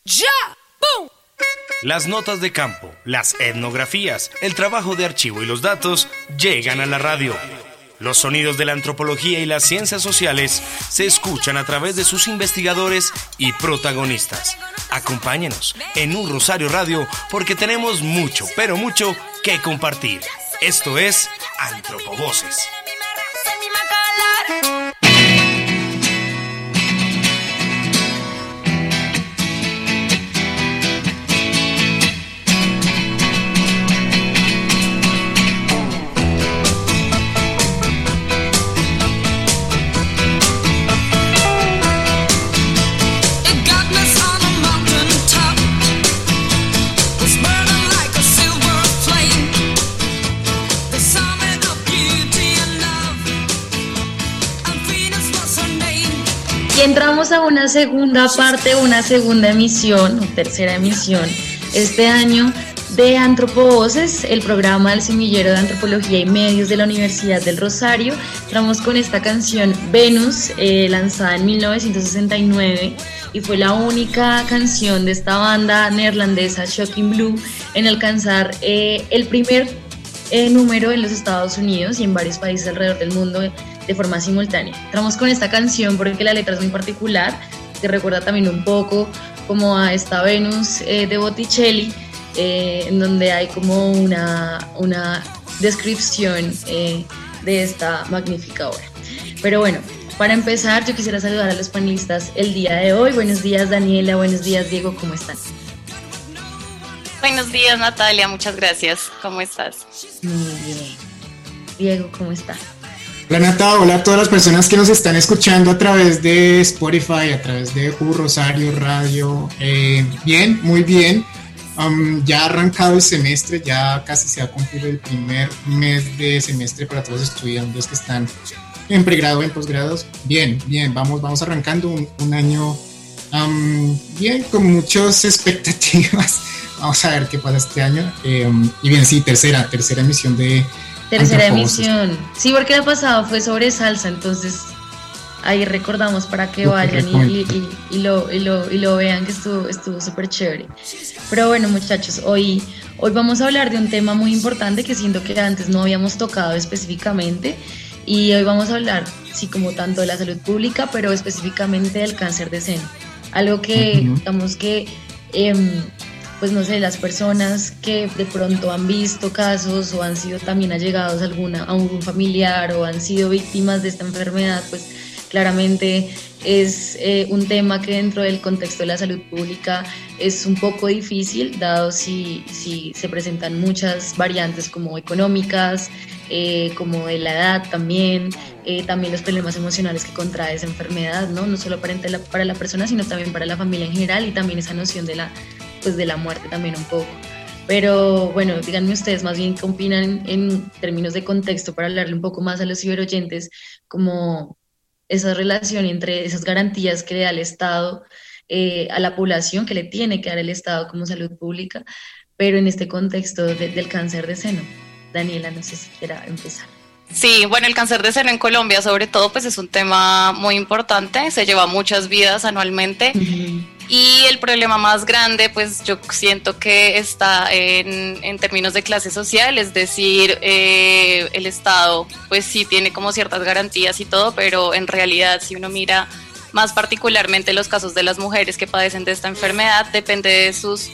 ¡Ya! ¡Bum! Las notas de campo, las etnografías, el trabajo de archivo y los datos llegan a la radio. Los sonidos de la antropología y las ciencias sociales se escuchan a través de sus investigadores y protagonistas. Acompáñenos en Un Rosario Radio porque tenemos mucho, pero mucho que compartir. Esto es Antropovoces. Y entramos a una segunda parte, una segunda emisión, o tercera emisión, este año de Antropovoces, el programa del Semillero de Antropología y Medios de la Universidad del Rosario. Entramos con esta canción Venus, lanzada en 1969, y fue la única canción de esta banda neerlandesa Shocking Blue en alcanzar el primer número en los Estados Unidos y en varios países alrededor del mundo de forma simultánea. Entramos con esta canción porque la letra es muy particular, que recuerda también un poco como a esta Venus de Botticelli, en donde hay como una descripción de esta magnífica obra. Pero bueno, para empezar yo quisiera saludar a los panelistas el día de hoy. Buenos días Daniela, buenos días Diego, ¿cómo están? Buenos días Natalia, muchas gracias, ¿cómo estás? Muy bien. Diego, ¿cómo está? Hola Nata, hola a todas las personas que nos están escuchando a través de Spotify, a través de Un Rosario Radio. Bien, muy bien. Ya ha arrancado el semestre, ya casi se va a cumplir el primer mes de semestre para todos los estudiantes que están en pregrado, en posgrados. Bien, vamos arrancando un año bien, con muchas expectativas. Vamos a ver qué pasa este año. Y bien, sí, tercera emisión de Tercera emisión. Sí, porque la pasada fue sobre salsa, entonces ahí recordamos para que vayan y lo vean, que estuvo súper chévere. Pero bueno, muchachos, hoy vamos a hablar de un tema muy importante que siento que antes no habíamos tocado específicamente, y hoy vamos a hablar, sí, como tanto de la salud pública, pero específicamente del cáncer de seno. Algo que, digamos que pues no sé, las personas que de pronto han visto casos o han sido también allegados a algún familiar o han sido víctimas de esta enfermedad, pues claramente es un tema que dentro del contexto de la salud pública es un poco difícil, dado si se presentan muchas variantes como económicas, como de la edad también los problemas emocionales que contrae esa enfermedad, no solo para la persona, sino también para la familia en general, y también esa noción de la muerte también un poco. Pero bueno, díganme ustedes más bien qué opinan en términos de contexto, para hablarle un poco más a los ciberoyentes, como esa relación entre esas garantías que le da el Estado a la población, que le tiene que dar el Estado como salud pública, pero en este contexto del cáncer de seno. Daniela, no sé si quiera empezar. Sí, bueno, el cáncer de seno en Colombia sobre todo pues es un tema muy importante, se lleva muchas vidas anualmente. Y el problema más grande, pues yo siento que está en términos de clase social, es decir, el Estado pues sí tiene como ciertas garantías y todo, pero en realidad si uno mira más particularmente los casos de las mujeres que padecen de esta enfermedad, depende de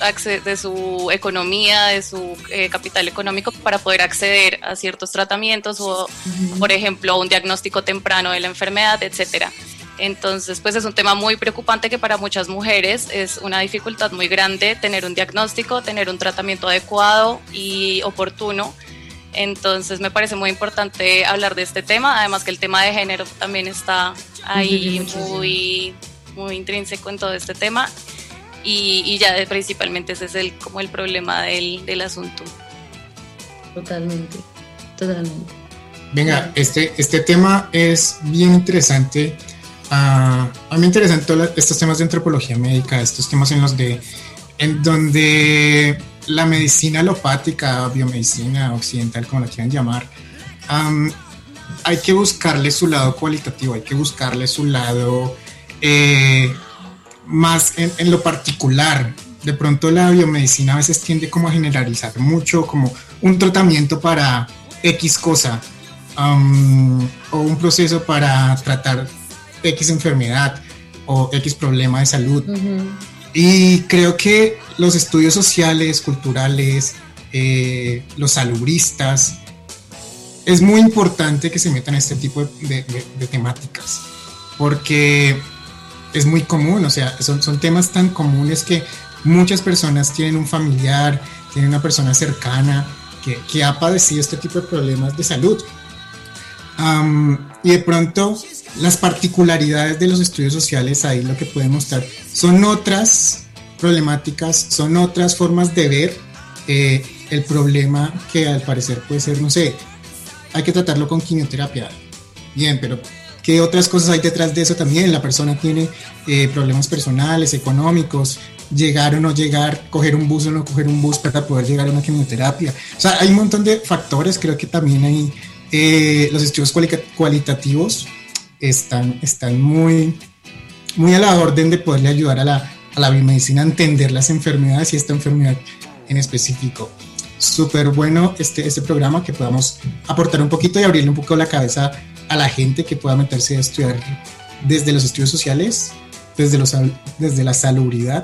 su economía, de su capital económico para poder acceder a ciertos tratamientos o, por ejemplo, un diagnóstico temprano de la enfermedad, etcétera. Entonces, pues es un tema muy preocupante que para muchas mujeres es una dificultad muy grande tener un diagnóstico, tener un tratamiento adecuado y oportuno. Entonces, me parece muy importante hablar de este tema, además que el tema de género también está ahí muy intrínseco en todo este tema y ya principalmente ese es como el problema del asunto. Totalmente. Venga, este tema es bien interesante. A mí me interesan todos estos temas de antropología médica, estos temas en donde la medicina alopática, biomedicina occidental, como la quieran llamar, hay que buscarle su lado cualitativo, hay que buscarle su lado más en lo particular. De pronto la biomedicina a veces tiende como a generalizar mucho, como un tratamiento para X cosa, o un proceso para tratar X enfermedad o X problema de salud. Y creo que los estudios sociales, culturales, los salubristas, es muy importante que se metan este tipo de temáticas, porque es muy común, o sea, son temas tan comunes que muchas personas tienen un familiar, tienen una persona cercana que ha padecido este tipo de problemas de salud. Y de pronto las particularidades de los estudios sociales ahí lo que pueden mostrar son otras problemáticas, son otras formas de ver el problema, que al parecer puede ser, no sé, hay que tratarlo con quimioterapia. Bien, pero ¿qué otras cosas hay detrás de eso también? La persona tiene problemas personales, económicos, llegar o no llegar, coger un bus o no coger un bus para poder llegar a una quimioterapia. O sea, hay un montón de factores. Creo que también hay los estudios cualitativos están muy, muy a la orden de poderle ayudar a la biomedicina a entender las enfermedades y esta enfermedad en específico. Súper bueno este programa, que podamos aportar un poquito y abrirle un poco la cabeza a la gente, que pueda meterse a estudiar desde los estudios sociales, desde la salubridad,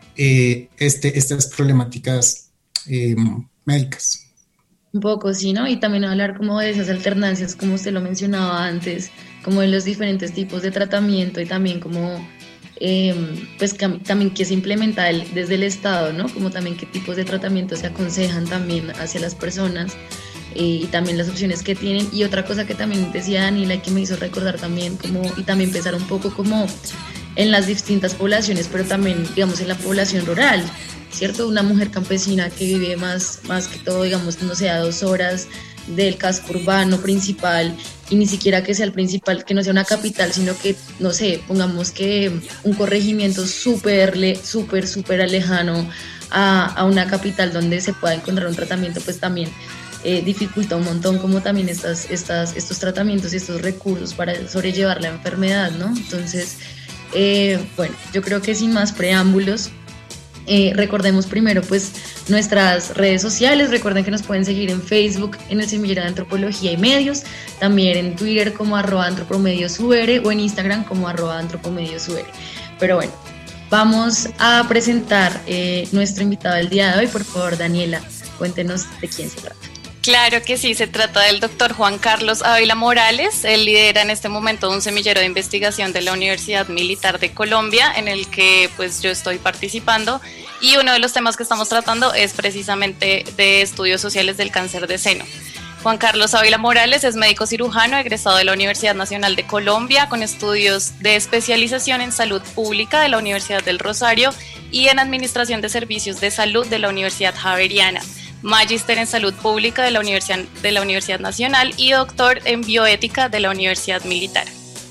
estas problemáticas médicas. Un poco, sí, ¿no? Y también hablar como de esas alternancias, como usted lo mencionaba antes, como de los diferentes tipos de tratamiento, y también como pues también que se implementa desde el Estado, ¿no? Como también qué tipos de tratamientos se aconsejan también hacia las personas, y también las opciones que tienen. Y otra cosa que también decía Daniela, y que me hizo recordar también, como, y también pensar un poco como en las distintas poblaciones, pero también, digamos, en la población rural, ¿cierto? Una mujer campesina que vive más que todo, digamos, no sé, a 2 horas del casco urbano principal, y ni siquiera que sea el principal, que no sea una capital, sino que, no sé, pongamos que un corregimiento súper lejano a una capital donde se pueda encontrar un tratamiento, pues también dificulta un montón como también estos tratamientos y estos recursos para sobrellevar la enfermedad, ¿no? Entonces, bueno, yo creo que sin más preámbulos, recordemos primero pues nuestras redes sociales. Recuerden que nos pueden seguir en Facebook en el Semillero de Antropología y Medios, también en Twitter como @antropomediosur o en Instagram como @antropomediosur. Pero bueno, vamos a presentar nuestro invitado del día de hoy. Por favor, Daniela, cuéntenos de quién se trata. Claro que sí, se trata del doctor Juan Carlos Ávila Morales. Él lidera en este momento un semillero de investigación de la Universidad Militar de Colombia, en el que pues yo estoy participando, y uno de los temas que estamos tratando es precisamente de estudios sociales del cáncer de seno. Juan Carlos Ávila Morales es médico cirujano egresado de la Universidad Nacional de Colombia, con estudios de especialización en salud pública de la Universidad del Rosario y en administración de servicios de salud de la Universidad Javeriana, magíster en salud pública de la Universidad Nacional y doctor en bioética de la Universidad Militar.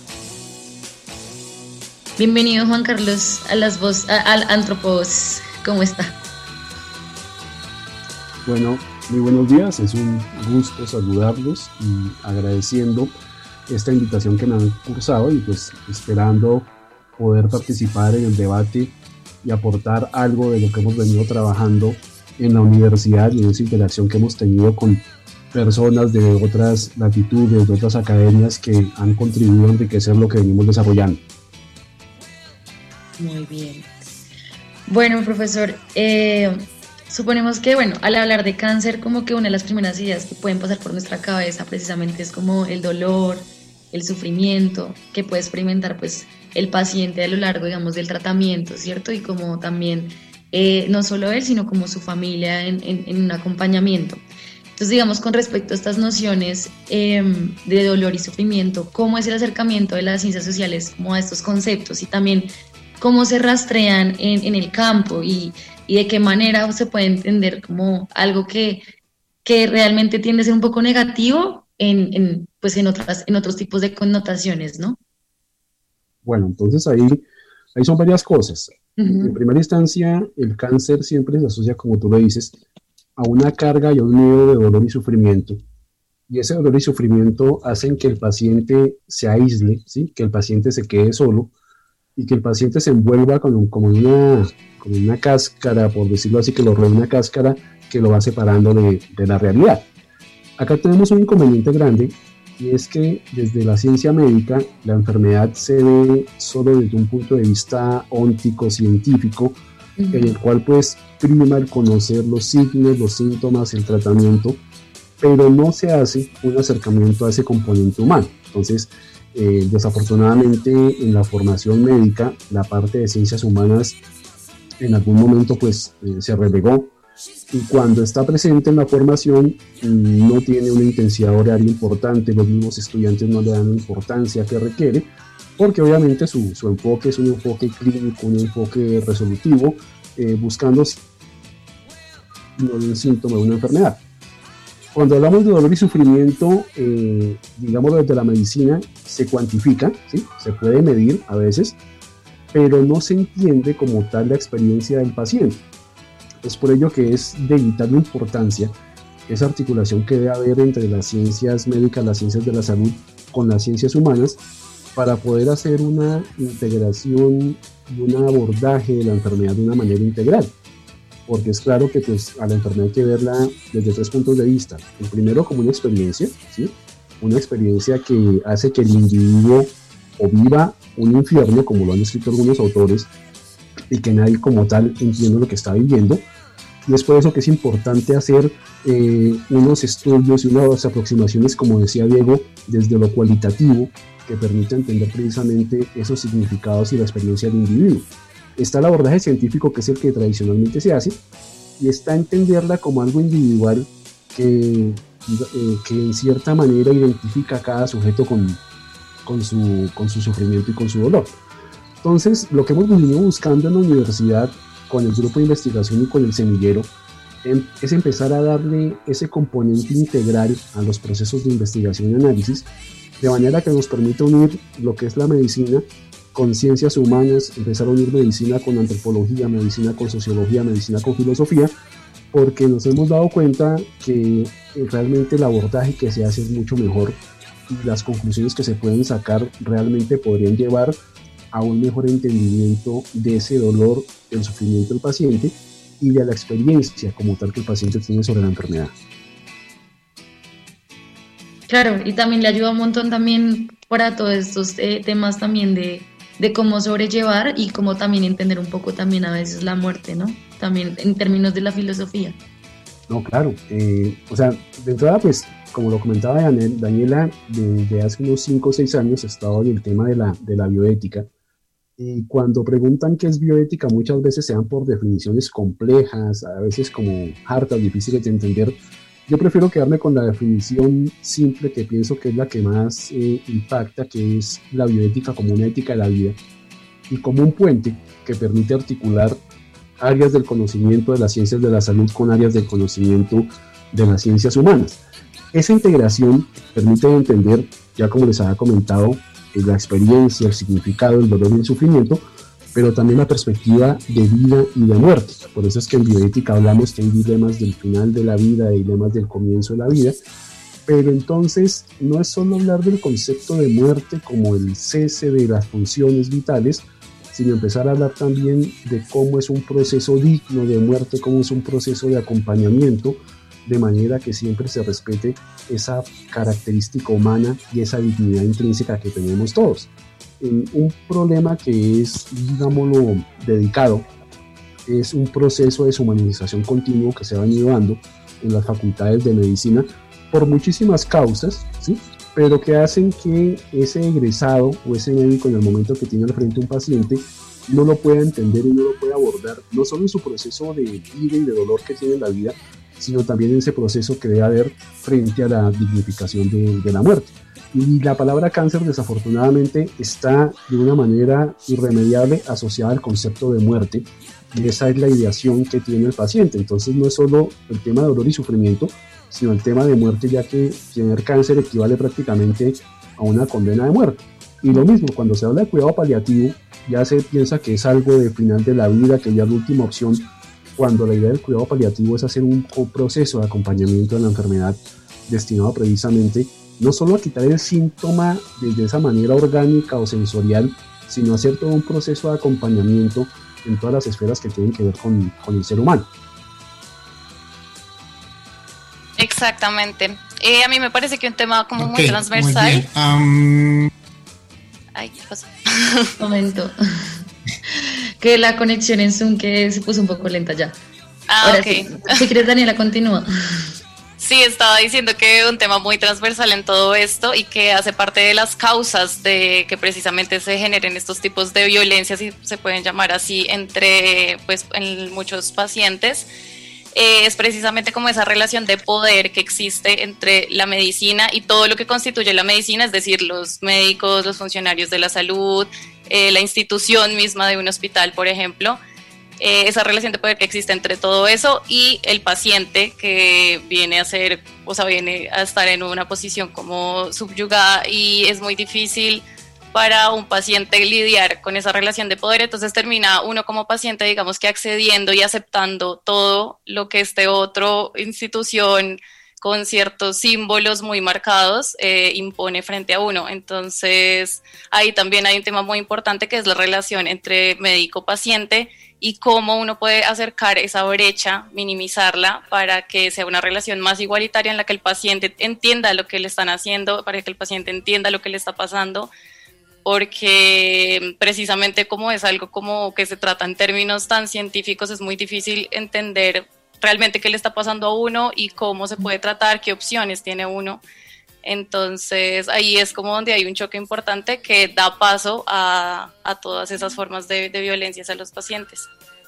Bienvenido, Juan Carlos, al Antropos. ¿Cómo está? Bueno, muy buenos días, es un gusto saludarlos y agradeciendo esta invitación que me han cursado, y pues esperando poder participar en el debate y aportar algo de lo que hemos venido trabajando en la universidad y en esa interacción que hemos tenido con personas de otras latitudes, de otras academias que han contribuido a enriquecer lo que venimos desarrollando. Muy bien. Bueno, profesor, suponemos que, bueno, al hablar de cáncer, como que una de las primeras ideas que pueden pasar por nuestra cabeza precisamente es como el dolor, el sufrimiento que puede experimentar pues el paciente a lo largo, digamos, del tratamiento, ¿cierto? Y como también no solo él, sino como su familia en un acompañamiento. Entonces, digamos, con respecto a estas nociones de dolor y sufrimiento, ¿cómo es el acercamiento de las ciencias sociales como a estos conceptos, y también cómo se rastrean en el campo, y de qué manera se puede entender como algo que realmente tiende a ser un poco negativo en otros tipos de connotaciones, ¿no? Bueno, entonces ahí son varias cosas. En primera instancia, el cáncer siempre se asocia, como tú lo dices, a una carga y a un nivel de dolor y sufrimiento. Y ese dolor y sufrimiento hacen que el paciente se aísle, ¿sí? Que el paciente se quede solo, y que el paciente se envuelva como una cáscara, por decirlo así, que lo rodea una cáscara que lo va separando de la realidad. Acá tenemos un inconveniente grande, y es que desde la ciencia médica la enfermedad se ve solo desde un punto de vista óntico, científico, en el cual pues prima el conocer los signos, los síntomas, el tratamiento, pero no se hace un acercamiento a ese componente humano. Entonces, desafortunadamente en la formación médica, la parte de ciencias humanas en algún momento pues se relegó, y cuando está presente en la formación no tiene una intensidad horaria importante, los mismos estudiantes no le dan la importancia que requiere, porque obviamente su enfoque es un enfoque clínico, un enfoque resolutivo, buscando un síntoma de una enfermedad. Cuando hablamos de dolor y sufrimiento, digamos desde la medicina, se cuantifica, ¿sí? Se puede medir a veces, pero no se entiende como tal la experiencia del paciente. Es por ello que es de vital importancia esa articulación que debe haber entre las ciencias médicas, las ciencias de la salud, con las ciencias humanas, para poder hacer una integración y un abordaje de la enfermedad de una manera integral. Porque es claro que pues, a la enfermedad hay que verla desde 3 puntos de vista. El primero como una experiencia, ¿sí? Una experiencia que hace que el individuo o viva un infierno, como lo han escrito algunos autores, y que nadie como tal entiende lo que está viviendo. Y es por eso que es importante hacer unos estudios y unas aproximaciones, como decía Diego, desde lo cualitativo, que permite entender precisamente esos significados y la experiencia del individuo. Está el abordaje científico, que es el que tradicionalmente se hace, y está entenderla como algo individual que en cierta manera identifica a cada sujeto con su sufrimiento y con su dolor. Entonces, lo que hemos venido buscando en la universidad, con el grupo de investigación y con el semillero, es empezar a darle ese componente integral a los procesos de investigación y análisis, de manera que nos permita unir lo que es la medicina con ciencias humanas, empezar a unir medicina con antropología, medicina con sociología, medicina con filosofía, porque nos hemos dado cuenta que realmente el abordaje que se hace es mucho mejor, y las conclusiones que se pueden sacar realmente podrían llevar a un mejor entendimiento de ese dolor, del sufrimiento del paciente y de la experiencia como tal que el paciente tiene sobre la enfermedad. Claro, y también le ayuda un montón también para todos estos temas también de cómo sobrellevar y cómo también entender un poco también a veces la muerte, ¿no? También en términos de la filosofía. No, claro. O sea, de entrada, pues, como lo comentaba Daniela, desde hace unos 5 o 6 años he estado en el tema de la bioética. Y cuando preguntan qué es bioética, muchas veces se dan por definiciones complejas, a veces como hartas, difíciles de entender. Yo prefiero quedarme con la definición simple, que pienso que es la que más impacta, que es la bioética como una ética de la vida y como un puente que permite articular áreas del conocimiento de las ciencias de la salud con áreas del conocimiento de las ciencias humanas. Esa integración permite entender, ya como les había comentado, la experiencia, el significado, el dolor y el sufrimiento, pero también la perspectiva de vida y de muerte. Por eso es que en bioética hablamos que hay dilemas del final de la vida y dilemas del comienzo de la vida, pero entonces no es solo hablar del concepto de muerte como el cese de las funciones vitales, sino empezar a hablar también de cómo es un proceso digno de muerte, cómo es un proceso de acompañamiento, de manera que siempre se respete esa característica humana y esa dignidad intrínseca que tenemos todos. Un problema que es, digámoslo, dedicado, es un proceso de deshumanización continuo que se ha venido dando en las facultades de medicina por muchísimas causas, ¿sí? Pero que hacen que ese egresado o ese médico, en el momento que tiene al frente un paciente, no lo pueda entender y no lo pueda abordar, no solo en su proceso de vida y de dolor que tiene en la vida, sino también en ese proceso que debe haber frente a la dignificación de la muerte. Y la palabra cáncer, desafortunadamente, está de una manera irremediable asociada al concepto de muerte, y esa es la ideación que tiene el paciente. Entonces no es solo el tema de dolor y sufrimiento, sino el tema de muerte, ya que tener cáncer equivale prácticamente a una condena de muerte. Y lo mismo, cuando se habla de cuidado paliativo, ya se piensa que es algo de final de la vida, que ya es la última opción, cuando la idea del cuidado paliativo es hacer un proceso de acompañamiento de la enfermedad destinado precisamente no solo a quitar el síntoma de esa manera orgánica o sensorial, sino hacer todo un proceso de acompañamiento en todas las esferas que tienen que ver con el ser humano. Exactamente. A mí me parece que un tema como muy transversal. Muy Ay, ¿qué pasó? Momento. Que la conexión en Zoom que se puso un poco lenta ya. Ahora, ok. Si quieres, Daniela, continúa. Sí, estaba diciendo que un tema muy transversal en todo esto y que hace parte de las causas de que precisamente se generen estos tipos de violencias, si se pueden llamar así, entre pues en muchos pacientes. Es precisamente como esa relación de poder que existe entre la medicina y todo lo que constituye la medicina, es decir, los médicos, los funcionarios de la salud, la institución misma de un hospital, por ejemplo. Esa relación de poder que existe entre todo eso y el paciente, que viene a estar en una posición como subyugada, y es muy difícil para un paciente lidiar con esa relación de poder. Entonces termina uno como paciente, digamos que accediendo y aceptando todo lo que otro institución con ciertos símbolos muy marcados impone frente a uno. Entonces ahí también hay un tema muy importante, que es la relación entre médico-paciente y cómo uno puede acercar esa brecha, minimizarla, para que sea una relación más igualitaria en la que el paciente entienda lo que le están haciendo, para que el paciente entienda lo que le está pasando, porque precisamente como es algo como que se trata en términos tan científicos, es muy difícil entender realmente qué le está pasando a uno y cómo se puede tratar, qué opciones tiene uno. Entonces ahí es como donde hay un choque importante que da paso a todas esas formas de violencia hacia los pacientes.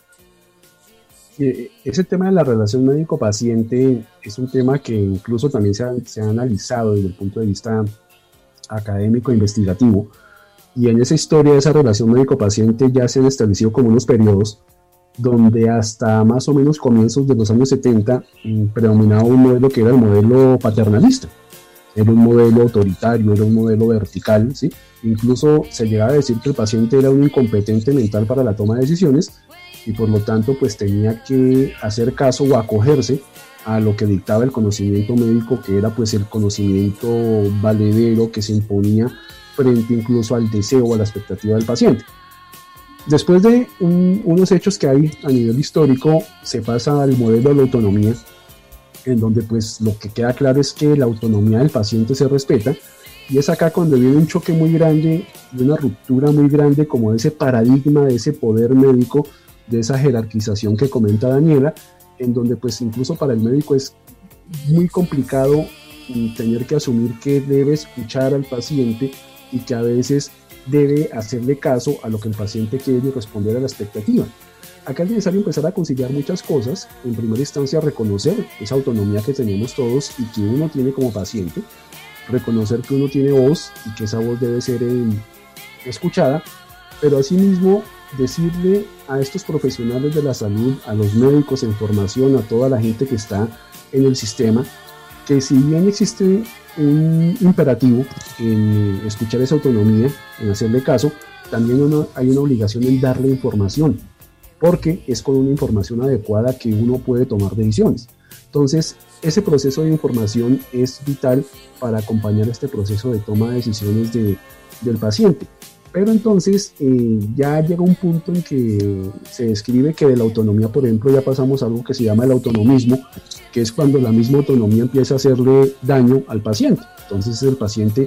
Ese tema de la relación médico-paciente es un tema que incluso también se ha analizado desde el punto de vista académico e investigativo, y en esa historia de esa relación médico-paciente ya se han establecido como unos periodos donde hasta más o menos comienzos de los años 70 predominaba un modelo que era el modelo paternalista. Era un modelo autoritario, era un modelo vertical, ¿sí? Incluso se llegaba a decir que el paciente era un incompetente mental para la toma de decisiones y por lo tanto pues tenía que hacer caso o acogerse a lo que dictaba el conocimiento médico, que era pues el conocimiento valedero que se imponía frente incluso al deseo o a la expectativa del paciente. Después de unos hechos que hay a nivel histórico, se pasa al modelo de la autonomía, en donde pues lo que queda claro es que la autonomía del paciente se respeta, y es acá cuando viene un choque muy grande y una ruptura muy grande como de ese paradigma, de ese poder médico, de esa jerarquización que comenta Daniela, en donde pues incluso para el médico es muy complicado tener que asumir que debe escuchar al paciente y que a veces debe hacerle caso a lo que el paciente quiere y responder a la expectativa. Acá es necesario empezar a conciliar muchas cosas. En primera instancia, reconocer esa autonomía que tenemos todos y que uno tiene como paciente, reconocer que uno tiene voz y que esa voz debe ser escuchada, pero asimismo decirle a estos profesionales de la salud, a los médicos en formación, a toda la gente que está en el sistema, que si bien existe un imperativo en escuchar esa autonomía, en hacerle caso, también hay una obligación en darle información, porque es con una información adecuada que uno puede tomar decisiones. Entonces, ese proceso de información es vital para acompañar este proceso de toma de decisiones del paciente. Pero entonces ya llega un punto en que se describe que de la autonomía, por ejemplo, ya pasamos a algo que se llama el autonomismo, que es cuando la misma autonomía empieza a hacerle daño al paciente. Entonces el paciente,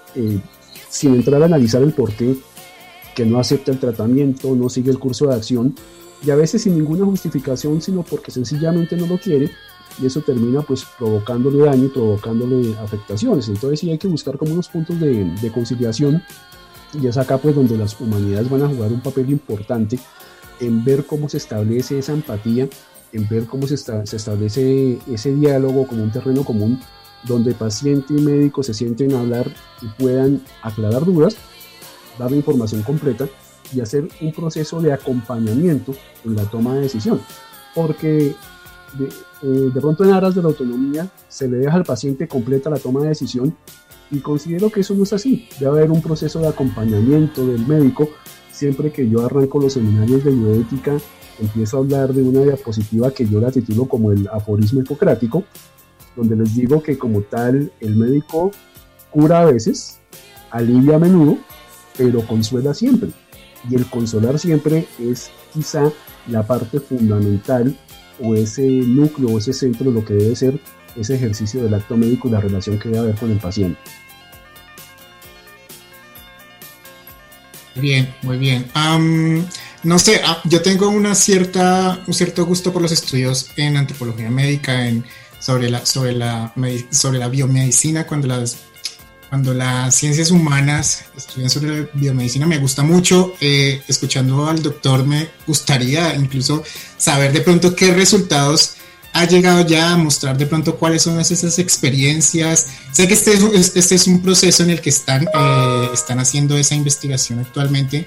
sin entrar a analizar el porqué, que no acepta el tratamiento, no sigue el curso de acción, y a veces sin ninguna justificación, sino porque sencillamente no lo quiere, y eso termina pues provocándole daño y provocándole afectaciones. Entonces sí hay que buscar como unos puntos de conciliación, y es acá pues donde las humanidades van a jugar un papel importante en ver cómo se establece esa empatía, en ver cómo se establece ese diálogo como un terreno común, donde paciente y médico se sienten a hablar y puedan aclarar dudas, dar la información completa y hacer un proceso de acompañamiento en la toma de decisión, porque de pronto en aras de la autonomía se le deja al paciente completa la toma de decisión, y considero que eso no es así. Debe haber un proceso de acompañamiento del médico. Siempre que yo arranco los seminarios de bioética, empiezo a hablar de una diapositiva que yo la titulo como el aforismo hipocrático, donde les digo que como tal el médico cura a veces, alivia a menudo, pero consuela siempre. Y el consolar siempre es quizá la parte fundamental o ese núcleo o ese centro de lo que debe ser ese ejercicio del acto médico y la relación que debe haber con el paciente. Bien, muy bien. No sé, yo tengo un cierto gusto por los estudios en antropología médica, sobre la biomedicina, cuando las ciencias humanas estudian sobre la biomedicina. Me gusta mucho. Escuchando al doctor, me gustaría incluso saber de pronto qué resultados ha llegado ya a mostrar, de pronto cuáles son esas experiencias. Sé que este es un proceso en el que están haciendo esa investigación actualmente,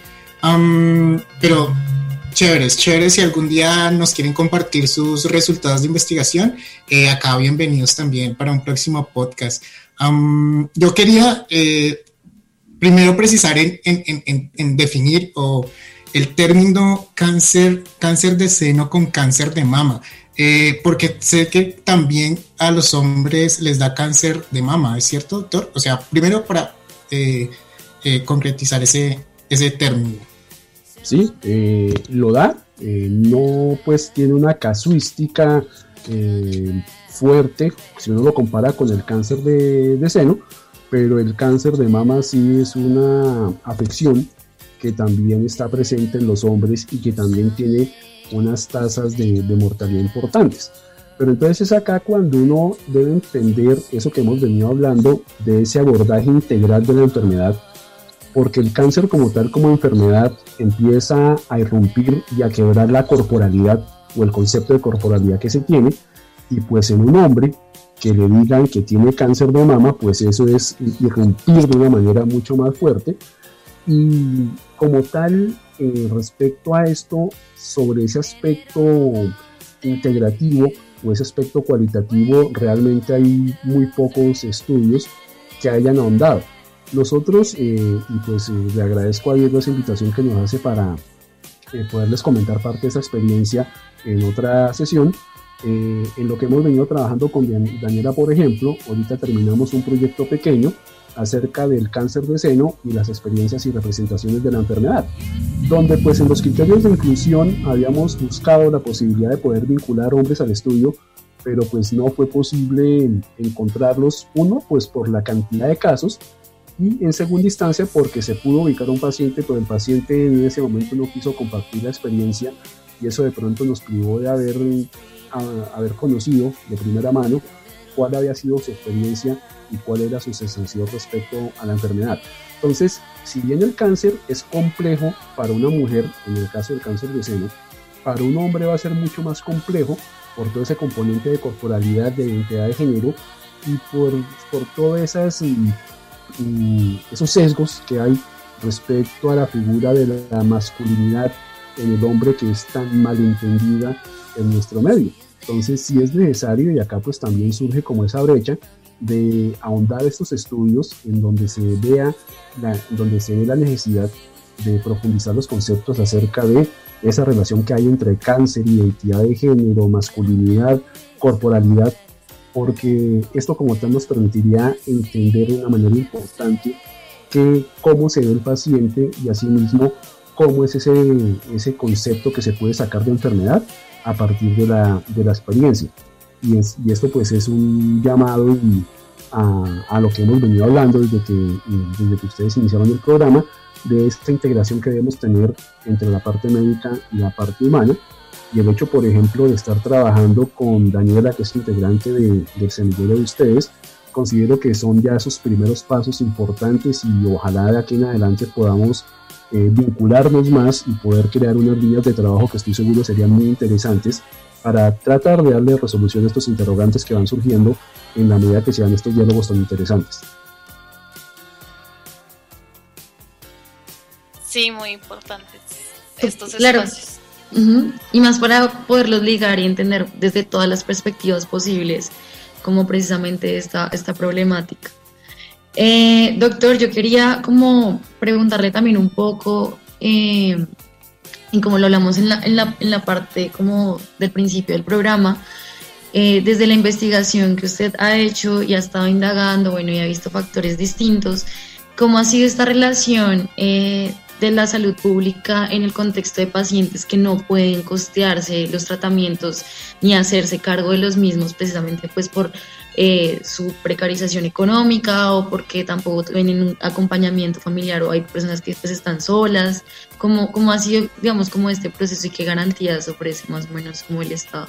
pero chévere si algún día nos quieren compartir sus resultados de investigación, acá bienvenidos también para un próximo podcast. Yo quería primero precisar en definir el término cáncer de seno con cáncer de mama, porque sé que también a los hombres les da cáncer de mama, ¿es cierto, doctor? O sea, primero para concretizar ese término. Sí, lo da, no pues tiene una casuística fuerte si uno lo compara con el cáncer de seno, pero el cáncer de mama sí es una afección que también está presente en los hombres y que también tiene unas tasas de mortalidad importantes. Pero entonces es acá cuando uno debe entender eso que hemos venido hablando de ese abordaje integral de la enfermedad, porque el cáncer como tal, como enfermedad, empieza a irrumpir y a quebrar la corporalidad o el concepto de corporalidad que se tiene, y pues en un hombre que le digan que tiene cáncer de mama, pues eso es irrumpir de una manera mucho más fuerte. Y como tal, respecto a esto, sobre ese aspecto integrativo o ese aspecto cualitativo, realmente hay muy pocos estudios que hayan ahondado. Nosotros, y pues le agradezco a Diego esa invitación que nos hace para poderles comentar parte de esa experiencia en otra sesión. En lo que hemos venido trabajando con Daniela, por ejemplo, ahorita terminamos un proyecto pequeño acerca del cáncer de seno y las experiencias y representaciones de la enfermedad, donde pues en los criterios de inclusión habíamos buscado la posibilidad de poder vincular hombres al estudio, pero pues no fue posible encontrarlos, uno pues por la cantidad de casos, y en segunda instancia porque se pudo ubicar a un paciente, pero el paciente en ese momento no quiso compartir la experiencia, y eso de pronto nos privó de haber conocido de primera mano cuál había sido su experiencia y cuál era su sensación respecto a la enfermedad. Entonces, si bien el cáncer es complejo para una mujer, en el caso del cáncer de seno, para un hombre va a ser mucho más complejo por todo ese componente de corporalidad, de identidad de género y por todos esos sesgos que hay respecto a la figura de la masculinidad en el hombre, que es tan malentendida en nuestro medio. Entonces sí es necesario, y acá pues también surge como esa brecha de ahondar estos estudios en donde se ve la necesidad de profundizar los conceptos acerca de esa relación que hay entre cáncer, identidad de género, masculinidad, corporalidad, porque esto como tal nos permitiría entender de una manera importante cómo se ve el paciente y asimismo cómo es ese concepto que se puede sacar de enfermedad a partir de la experiencia. Y esto pues es un llamado a lo que hemos venido hablando desde que ustedes iniciaron el programa, de esta integración que debemos tener entre la parte médica y la parte humana, y el hecho, por ejemplo, de estar trabajando con Daniela, que es integrante del semillero de ustedes. Considero que son ya esos primeros pasos importantes, y ojalá de aquí en adelante podamos vincularnos más y poder crear unas líneas de trabajo que estoy seguro serían muy interesantes para tratar de darle resolución a estos interrogantes que van surgiendo en la medida que se dan estos diálogos tan interesantes. Sí, muy importantes estos Claro. espacios. Y más para poderlos ligar y entender desde todas las perspectivas posibles como precisamente esta problemática. Doctor, yo quería como preguntarle también un poco, y como lo hablamos en la parte como del principio del programa, desde la investigación que usted ha hecho y ha estado indagando, bueno, y ha visto factores distintos, ¿Cómo ha sido esta relación de la salud pública en el contexto de pacientes que no pueden costearse los tratamientos ni hacerse cargo de los mismos, precisamente pues por su precarización económica o porque tampoco tienen un acompañamiento familiar, o hay personas que pues están solas? ¿Cómo ha sido, digamos, como este proceso y qué garantías ofrece más o menos como el Estado?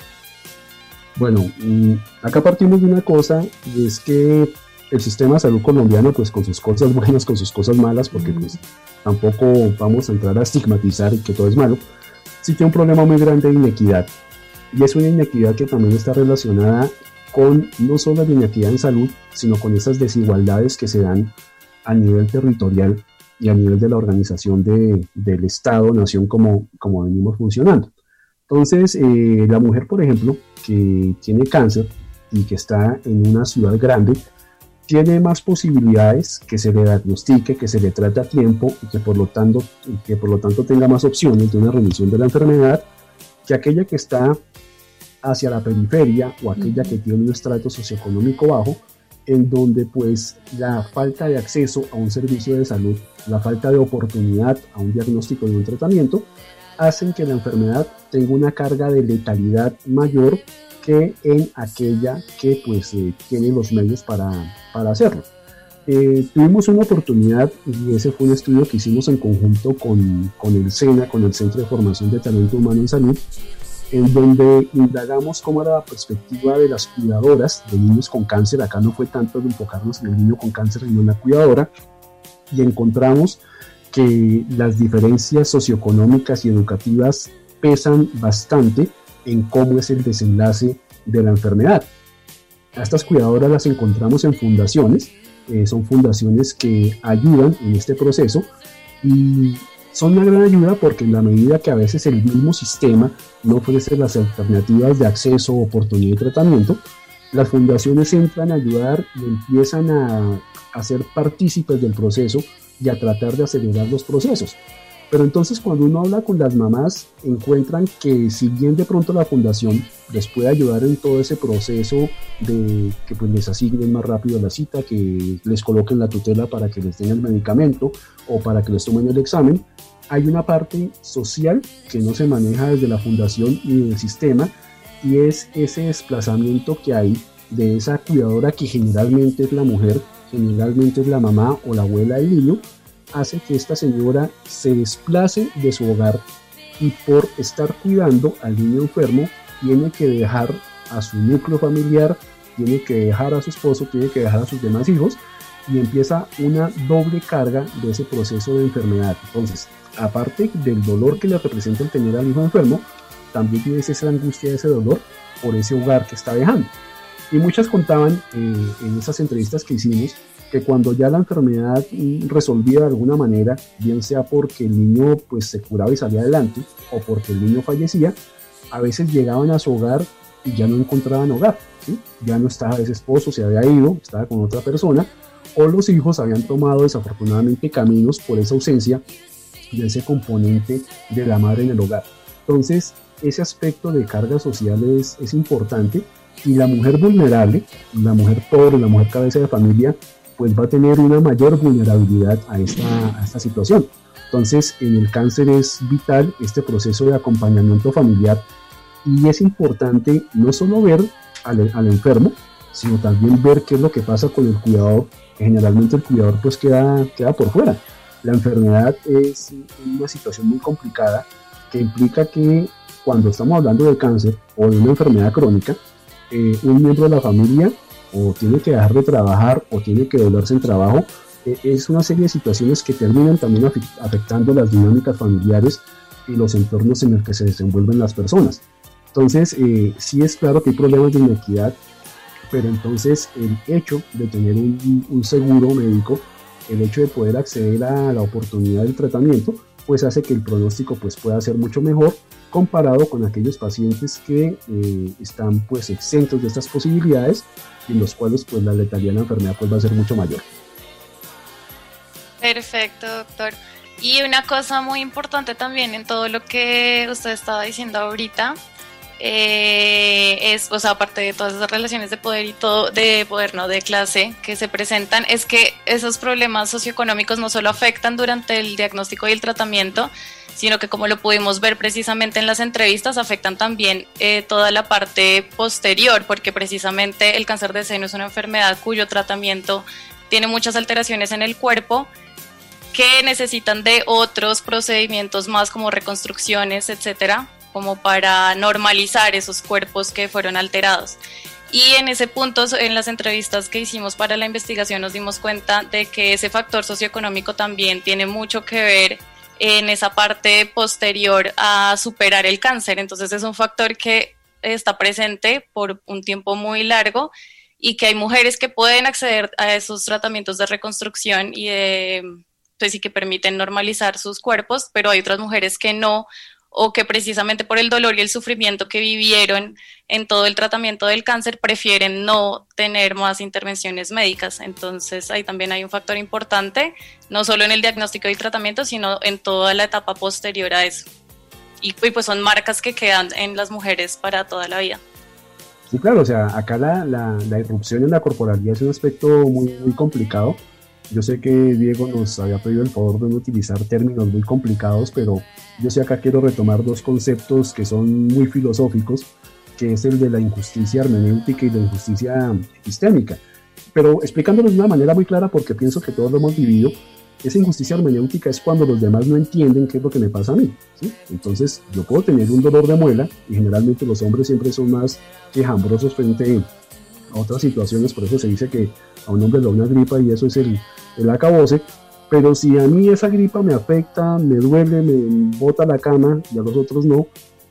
Bueno, acá partimos de una cosa, y es que el sistema de salud colombiano, pues con sus cosas buenas, con sus cosas malas, porque pues tampoco vamos a entrar a estigmatizar y que todo es malo, sí tiene un problema muy grande de inequidad. Y es una inequidad que también está relacionada con no solo la inequidad en salud, sino con esas desigualdades que se dan a nivel territorial y a nivel de la organización del Estado, nación, como venimos funcionando. Entonces, la mujer, por ejemplo, que tiene cáncer y que está en una ciudad grande, tiene más posibilidades que se le diagnostique, que se le trate a tiempo y que por lo tanto tenga más opciones de una remisión de la enfermedad que aquella que está hacia la periferia o aquella que tiene un estrato socioeconómico bajo, en donde pues la falta de acceso a un servicio de salud, la falta de oportunidad a un diagnóstico y un tratamiento, hacen que la enfermedad tenga una carga de letalidad mayor que en aquella que pues tiene los medios para hacerlo. Tuvimos una oportunidad, y ese fue un estudio que hicimos en conjunto con el SENA, con el Centro de Formación de Talento Humano en Salud, en donde indagamos cómo era la perspectiva de las cuidadoras de niños con cáncer. Acá no fue tanto de enfocarnos en el niño con cáncer, sino en la cuidadora, y encontramos que las diferencias socioeconómicas y educativas pesan bastante en cómo es el desenlace de la enfermedad. A estas cuidadoras las encontramos en fundaciones, son fundaciones que ayudan en este proceso, y son una gran ayuda porque en la medida que a veces el mismo sistema no ofrece las alternativas de acceso, oportunidad y tratamiento, las fundaciones entran a ayudar y empiezan a ser partícipes del proceso y a tratar de acelerar los procesos. Pero entonces cuando uno habla con las mamás, encuentran que si bien de pronto la fundación les puede ayudar en todo ese proceso de que pues les asignen más rápido la cita, que les coloquen la tutela para que les den el medicamento o para que les tomen el examen, hay una parte social que no se maneja desde la fundación ni del sistema, y es ese desplazamiento que hay de esa cuidadora que generalmente es la mujer, generalmente es la mamá o la abuela del niño, hace que esta señora se desplace de su hogar y por estar cuidando al niño enfermo tiene que dejar a su núcleo familiar, tiene que dejar a su esposo, tiene que dejar a sus demás hijos, y empieza una doble carga de ese proceso de enfermedad. Entonces, aparte del dolor que le representa el tener al hijo enfermo, también tiene esa angustia, ese dolor por ese hogar que está dejando. Y muchas contaban en esas entrevistas que hicimos que cuando ya la enfermedad resolvía de alguna manera, bien sea porque el niño pues se curaba y salía adelante o porque el niño fallecía, a veces llegaban a su hogar y ya no encontraban hogar, ¿sí? Ya no estaba ese esposo, se había ido, estaba con otra persona, o los hijos habían tomado desafortunadamente caminos por esa ausencia de ese componente de la madre en el hogar. Entonces, ese aspecto de carga social es importante, y la mujer vulnerable, la mujer pobre, la mujer cabeza de familia, pues va a tener una mayor vulnerabilidad a esta situación. Entonces, en el cáncer es vital este proceso de acompañamiento familiar, y es importante no solo ver al enfermo, sino también ver qué es lo que pasa con el cuidador. Generalmente el cuidador pues queda por fuera. La enfermedad es una situación muy complicada que implica que cuando estamos hablando de cáncer o de una enfermedad crónica, un miembro de la familia o tiene que dejar de trabajar o tiene que doblarse en trabajo. Es una serie de situaciones que terminan también afectando las dinámicas familiares y los entornos en los que se desenvuelven las personas. Entonces, sí es claro que hay problemas de inequidad, pero entonces el hecho de tener un seguro médico, el hecho de poder acceder a la oportunidad del tratamiento, pues hace que el pronóstico pues pueda ser mucho mejor comparado con aquellos pacientes que están pues exentos de estas posibilidades, y en los cuales pues la letalidad de la enfermedad pues va a ser mucho mayor. Perfecto, doctor. Y una cosa muy importante también en todo lo que usted estaba diciendo ahorita es, o sea, aparte de todas esas relaciones de poder y todo, de poder, no, de clase que se presentan, es que esos problemas socioeconómicos no solo afectan durante el diagnóstico y el tratamiento, sino que, como lo pudimos ver precisamente en las entrevistas, afectan también toda la parte posterior, porque precisamente el cáncer de seno es una enfermedad cuyo tratamiento tiene muchas alteraciones en el cuerpo que necesitan de otros procedimientos más, como reconstrucciones, etcétera, como para normalizar esos cuerpos que fueron alterados. Y en ese punto, en las entrevistas que hicimos para la investigación, nos dimos cuenta de que ese factor socioeconómico también tiene mucho que ver en esa parte posterior a superar el cáncer. Entonces es un factor que está presente por un tiempo muy largo, y que hay mujeres que pueden acceder a esos tratamientos de reconstrucción y pues, y que permiten normalizar sus cuerpos, pero hay otras mujeres que no, o que precisamente por el dolor y el sufrimiento que vivieron en todo el tratamiento del cáncer prefieren no tener más intervenciones médicas. Entonces ahí también hay un factor importante, no solo en el diagnóstico y tratamiento, sino en toda la etapa posterior a eso. Y pues son marcas que quedan en las mujeres para toda la vida. Sí, claro, o sea, acá la irrupción en la corporalidad es un aspecto muy, muy complicado. Yo sé que Diego nos había pedido el favor de no utilizar términos muy complicados, pero yo sí acá quiero retomar dos conceptos que son muy filosóficos, que es el de la injusticia hermenéutica y la injusticia epistémica. Pero explicándolos de una manera muy clara, porque pienso que todos lo hemos vivido. Esa injusticia hermenéutica es cuando los demás no entienden qué es lo que me pasa a mí, ¿sí? Entonces yo puedo tener un dolor de muela, y generalmente los hombres siempre son más quejambrosos frente a otras situaciones, por eso se dice que a un hombre le da una gripa y eso es el acabose. Pero si a mí esa gripa me afecta, me duele, me bota la cama y a los otros no,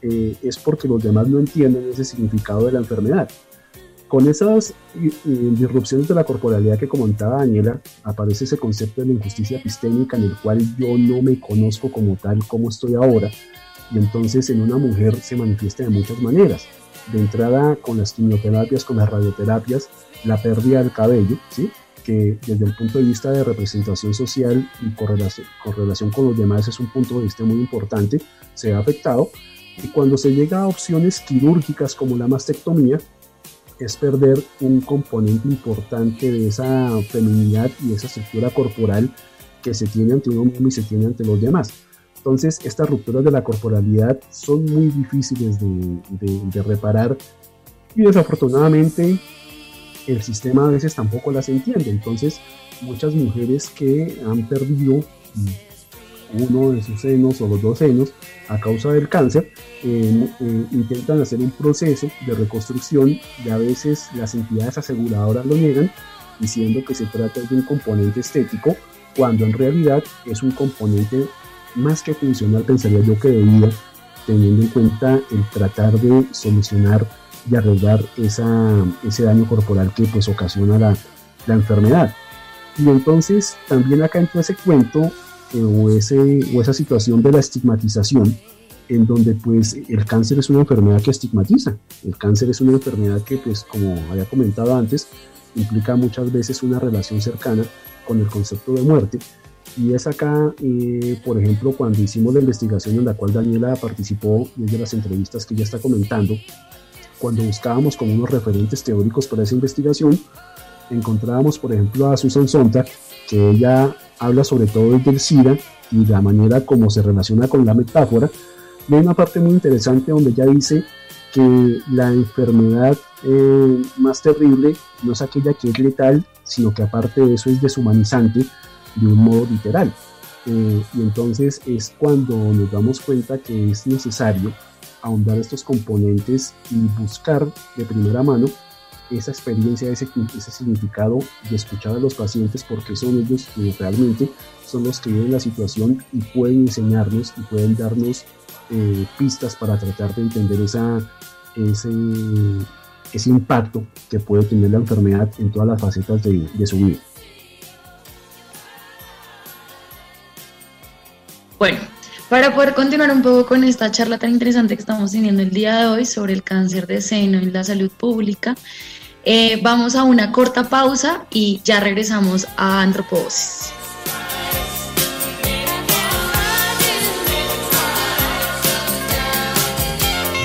es porque los demás no entienden ese significado de la enfermedad. Con esas disrupciones de la corporalidad que comentaba Daniela, aparece ese concepto de la injusticia epistémica, en el cual yo no me conozco como tal, como estoy ahora, y entonces en una mujer se manifiesta de muchas maneras. De entrada, con las quimioterapias, con las radioterapias, la pérdida del cabello, ¿sí?, que desde el punto de vista de representación social y correlación con los demás es un punto de vista muy importante, se ve afectado. Y cuando se llega a opciones quirúrgicas como la mastectomía, es perder un componente importante de esa feminidad y esa estructura corporal que se tiene ante uno mismo y se tiene ante los demás. Entonces, estas rupturas de la corporalidad son muy difíciles de reparar, y desafortunadamente el sistema a veces tampoco las entiende. Entonces, muchas mujeres que han perdido uno de sus senos o los dos senos a causa del cáncer, intentan hacer un proceso de reconstrucción, y a veces las entidades aseguradoras lo niegan, diciendo que se trata de un componente estético, cuando en realidad es un componente más que funcional, pensaría yo, que de vida, teniendo en cuenta el tratar de solucionar y arreglar ese daño corporal que pues ocasiona la enfermedad. Y entonces también acá entra ese cuento o esa situación de la estigmatización, en donde pues el cáncer es una enfermedad que estigmatiza. El cáncer es una enfermedad que, pues, como había comentado antes, implica muchas veces una relación cercana con el concepto de muerte. Y es acá, por ejemplo, cuando hicimos la investigación en la cual Daniela participó, y es de las entrevistas que ella está comentando, cuando buscábamos como unos referentes teóricos para esa investigación, encontrábamos, por ejemplo, a Susan Sontag, que ella habla sobre todo del SIDA y la manera como se relaciona con la metáfora. Y hay una parte muy interesante donde ella dice que la enfermedad más terrible no es aquella que es letal, sino que aparte de eso es deshumanizante de un modo literal. Y entonces es cuando nos damos cuenta que es necesario ahondar estos componentes y buscar de primera mano esa experiencia, ese significado, de escuchar a los pacientes, porque son ellos que realmente son los que viven la situación y pueden enseñarnos y pueden darnos pistas para tratar de entender ese impacto que puede tener la enfermedad en todas las facetas de su vida. Bueno, para poder continuar un poco con esta charla tan interesante que estamos teniendo el día de hoy sobre el cáncer de seno y la salud pública, vamos a una corta pausa y ya regresamos a Antropovoces.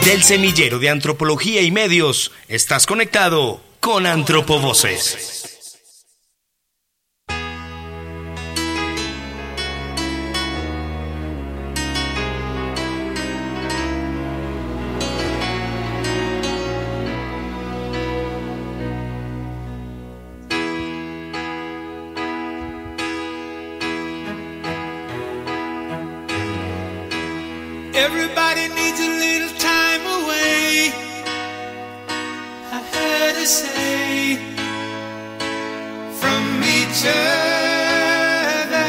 Desde el semillero de antropología y medios, estás conectado con Antropovoces. Everybody needs a little time away, I heard her say, from each other.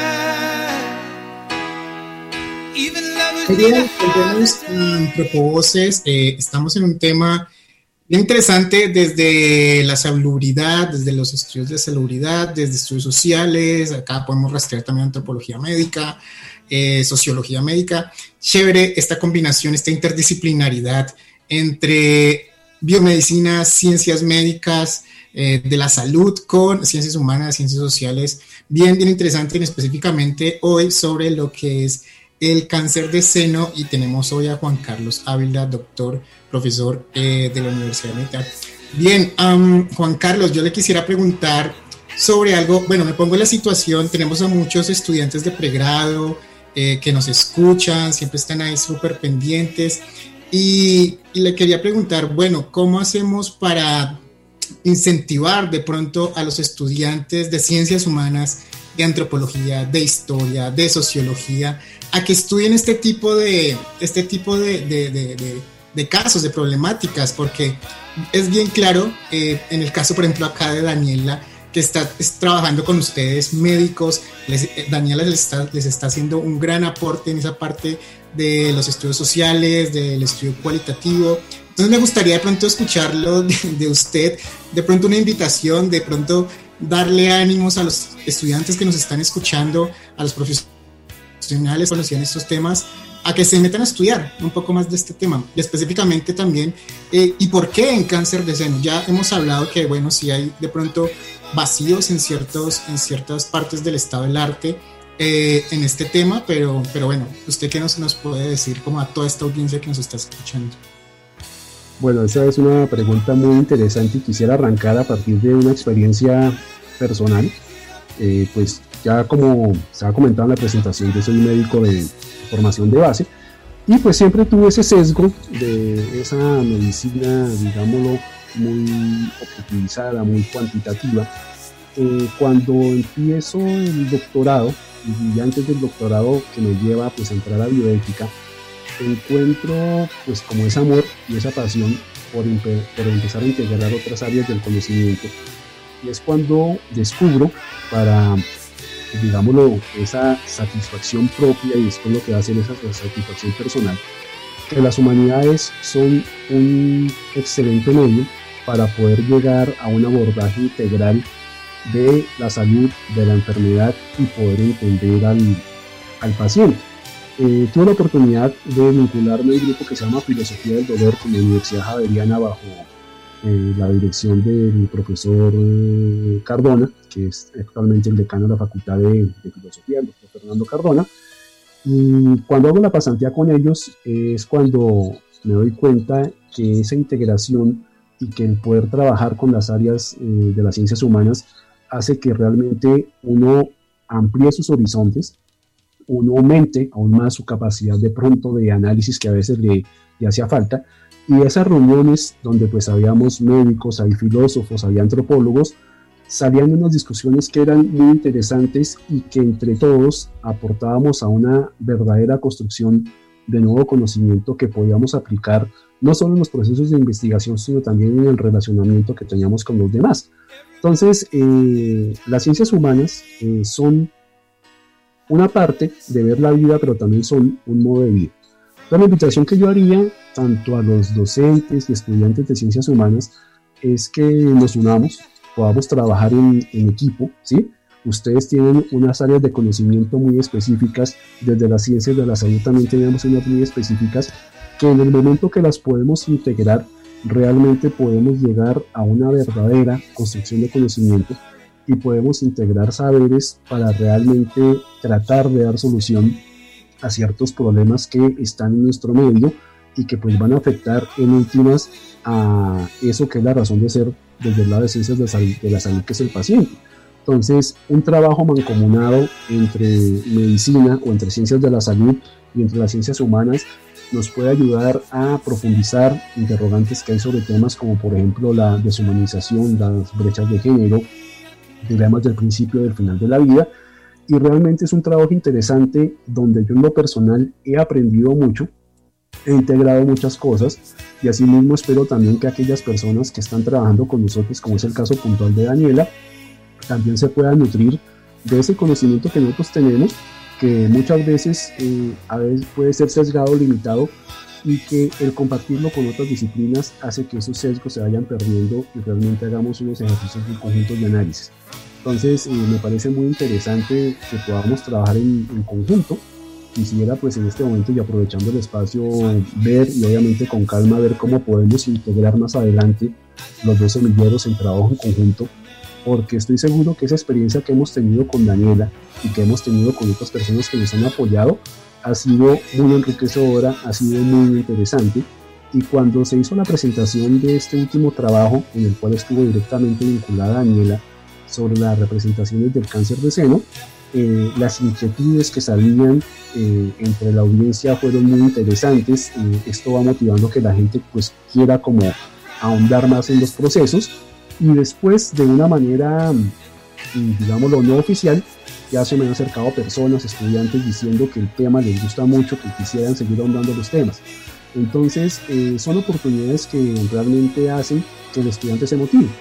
Even lovers need a Volvemos a Antropovoces. Estamos en un tema bien interesante desde la salubridad, desde los estudios de salubridad, desde estudios sociales. Acá podemos rastrear también antropología médica, sociología médica. Chévere esta combinación, esta interdisciplinaridad entre biomedicina, ciencias médicas, de la salud con ciencias humanas, ciencias sociales. Bien interesante, y específicamente hoy sobre lo que es el cáncer de seno, y tenemos hoy a Juan Carlos Ávila, doctor, profesor de la Universidad Militar. Bien, Juan Carlos, yo le quisiera preguntar sobre algo. Bueno, me pongo en la situación, tenemos a muchos estudiantes de pregrado que nos escuchan, siempre están ahí súper pendientes, y le quería preguntar, bueno, ¿cómo hacemos para incentivar de pronto a los estudiantes de ciencias humanas, de antropología, de historia, de sociología, a que estudien este tipo de casos, de problemáticas? Porque es bien claro, en el caso, por ejemplo, acá de Daniela, que está trabajando con ustedes, médicos. Daniela les está haciendo un gran aporte en esa parte de los estudios sociales, del estudio cualitativo. Entonces me gustaría de pronto escucharlo de usted, de pronto una invitación, de pronto darle ánimos a los estudiantes que nos están escuchando, a los profesionales que conocían estos temas, a que se metan a estudiar un poco más de este tema, y específicamente también, ¿y por qué en cáncer de seno? Ya hemos hablado que, bueno, sí hay de pronto vacíos en ciertas partes del estado del arte en este tema, pero bueno, ¿usted qué nos puede decir como a toda esta audiencia que nos está escuchando? Bueno, esa es una pregunta muy interesante, y quisiera arrancar a partir de una experiencia personal. Pues ya como se ha comentado en la presentación, yo soy médico de formación de base, y pues siempre tuve ese sesgo de esa medicina, digámoslo, muy objetivizada, muy cuantitativa. Cuando empiezo el doctorado, y antes del doctorado que me lleva pues a entrar a bioética, encuentro pues como ese amor y esa pasión por empezar a integrar otras áreas del conocimiento, y es cuando descubro, para, digámoslo, esa satisfacción propia, y después lo que va a hacer esa satisfacción personal, que las humanidades son un excelente medio para poder llegar a un abordaje integral de la salud, de la enfermedad, y poder entender al paciente. Tuve la oportunidad de vincularme a un grupo que se llama Filosofía del Dolor con la Universidad Javeriana bajo la dirección del profesor Cardona, que es actualmente el decano de la Facultad de Filosofía, el doctor Fernando Cardona. Y cuando hago la pasantía con ellos es cuando me doy cuenta que esa integración y que el poder trabajar con las áreas de las ciencias humanas hace que realmente uno amplíe sus horizontes, uno aumente aún más su capacidad de pronto de análisis que a veces le hacía falta. Y esas reuniones donde pues habíamos médicos, hay filósofos, había antropólogos, salían unas discusiones que eran muy interesantes, y que entre todos aportábamos a una verdadera construcción de nuevo conocimiento que podíamos aplicar no solo en los procesos de investigación, sino también en el relacionamiento que teníamos con los demás. Entonces, las ciencias humanas son una parte de ver la vida, pero también son un modo de vida. La invitación que yo haría tanto a los docentes y estudiantes de ciencias humanas es que nos unamos, podamos trabajar en equipo, ¿sí? Ustedes tienen unas áreas de conocimiento muy específicas, desde las ciencias de la salud también tenemos unas muy específicas, que en el momento que las podemos integrar, realmente podemos llegar a una verdadera construcción de conocimiento, y podemos integrar saberes para realmente tratar de dar solución a ciertos problemas que están en nuestro medio y que pues van a afectar en últimas a eso que es la razón de ser desde el lado de ciencias de la salud, que es el paciente. Entonces, un trabajo mancomunado entre medicina o entre ciencias de la salud y entre las ciencias humanas nos puede ayudar a profundizar interrogantes que hay sobre temas como, por ejemplo, la deshumanización, las brechas de género, dilemas del principio y del final de la vida. Y realmente es un trabajo interesante donde yo en lo personal he aprendido mucho, he integrado muchas cosas, y asimismo espero también que aquellas personas que están trabajando con nosotros, como es el caso puntual de Daniela, también se puedan nutrir de ese conocimiento que nosotros tenemos, que muchas veces a veces puede ser sesgado, limitado, y que el compartirlo con otras disciplinas hace que esos sesgos se vayan perdiendo y realmente hagamos unos ejercicios en conjunto de análisis. Entonces me parece muy interesante que podamos trabajar en conjunto. Quisiera pues en este momento, y aprovechando el espacio, ver y obviamente con calma ver cómo podemos integrar más adelante los dos semilleros en trabajo en conjunto, porque estoy seguro que esa experiencia que hemos tenido con Daniela y que hemos tenido con otras personas que nos han apoyado ha sido muy enriquecedora, ha sido muy interesante. Y cuando se hizo la presentación de este último trabajo, en el cual estuvo directamente vinculada Daniela, sobre las representaciones del cáncer de seno, las inquietudes que salían entre la audiencia fueron muy interesantes. Esto va motivando que la gente pues quiera como ahondar más en los procesos, y después de una manera digámoslo no oficial, ya se me han acercado personas, estudiantes, diciendo que el tema les gusta mucho, que quisieran seguir ahondando los temas. Entonces son oportunidades que realmente hacen que el estudiante se motive.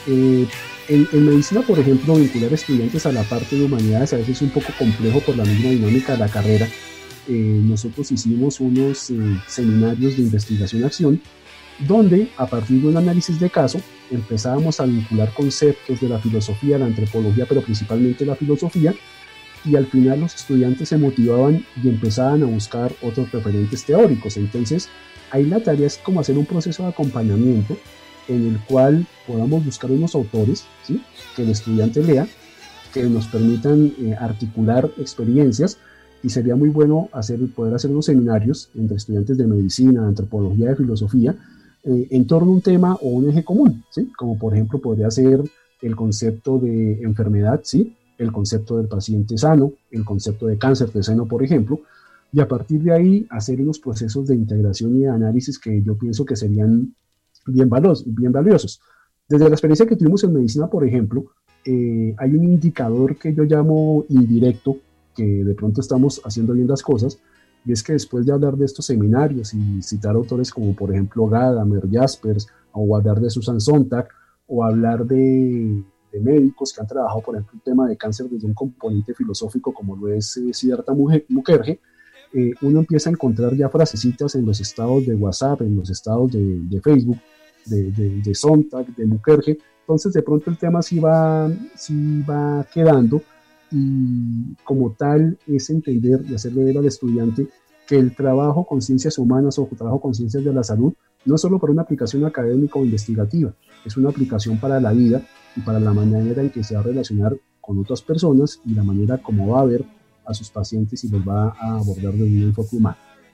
En medicina, por ejemplo, vincular estudiantes a la parte de humanidades a veces es un poco complejo por la misma dinámica de la carrera. Nosotros hicimos unos seminarios de investigación-acción, donde a partir de un análisis de caso empezábamos a vincular conceptos de la filosofía, la antropología, pero principalmente la filosofía, y al final los estudiantes se motivaban y empezaban a buscar otros referentes teóricos. Entonces ahí la tarea es como hacer un proceso de acompañamiento en el cual podamos buscar unos autores, ¿sí?, que el estudiante lea, que nos permitan articular experiencias, y sería muy bueno poder hacer unos seminarios entre estudiantes de medicina, de antropología, de filosofía, en torno a un tema o un eje común, ¿sí?, como por ejemplo podría ser el concepto de enfermedad, ¿sí?, el concepto del paciente sano, el concepto de cáncer de seno, por ejemplo, y a partir de ahí hacer unos procesos de integración y de análisis que yo pienso que serían bien valiosos. Desde la experiencia que tuvimos en medicina, por ejemplo, hay un indicador que yo llamo indirecto, que de pronto estamos haciendo bien las cosas, y es que después de hablar de estos seminarios y citar autores como por ejemplo Gadamer, Jaspers, o hablar de Susan Sontag, o hablar de médicos que han trabajado por ejemplo el tema de cáncer desde un componente filosófico como lo es Siddhartha Mukherjee, uno empieza a encontrar ya frasecitas en los estados de WhatsApp, en los estados de Facebook, de Sontag, de Mukherjee. Entonces de pronto el tema sí va quedando, y como tal es entender y hacerle ver al estudiante que el trabajo con ciencias humanas o el trabajo con ciencias de la salud no es solo para una aplicación académica o investigativa, es una aplicación para la vida y para la manera en que se va a relacionar con otras personas y la manera como va a ver a sus pacientes y los va a abordar de un enfoque humano.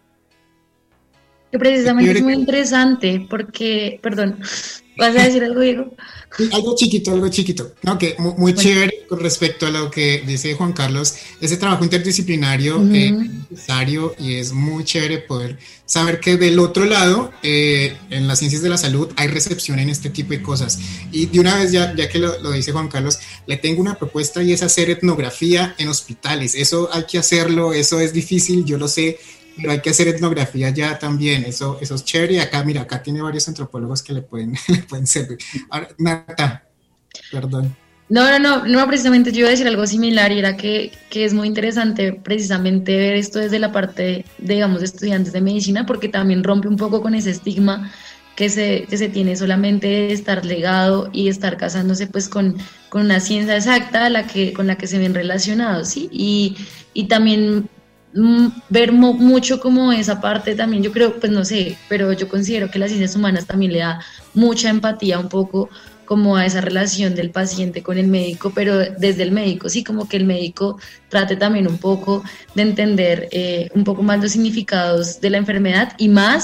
Que precisamente es muy interesante porque, perdón, ¿vas a decir algo, Diego? Algo chiquito. No, que muy chévere con respecto a lo que dice Juan Carlos. Ese trabajo interdisciplinario es necesario, y es muy chévere poder saber que del otro lado, en las ciencias de la salud, hay recepción en este tipo de cosas. Y de una vez, ya que lo dice Juan Carlos, le tengo una propuesta, y es hacer etnografía en hospitales. Eso hay que hacerlo, eso es difícil, yo lo sé, pero hay que hacer etnografía ya también, eso es chévere. Acá tiene varios antropólogos que le pueden servir. Ahora, Nata, perdón. No, precisamente yo iba a decir algo similar, y era que es muy interesante precisamente ver esto desde la parte, digamos, de estudiantes de medicina, porque también rompe un poco con ese estigma que se tiene solamente de estar legado y estar casándose pues con una ciencia exacta con la que se ven relacionados, ¿sí? Y también ver mucho como esa parte también, yo creo, pues no sé, pero yo considero que las ciencias humanas también le da mucha empatía un poco como a esa relación del paciente con el médico, pero desde el médico, sí, como que el médico trate también un poco de entender un poco más los significados de la enfermedad, y más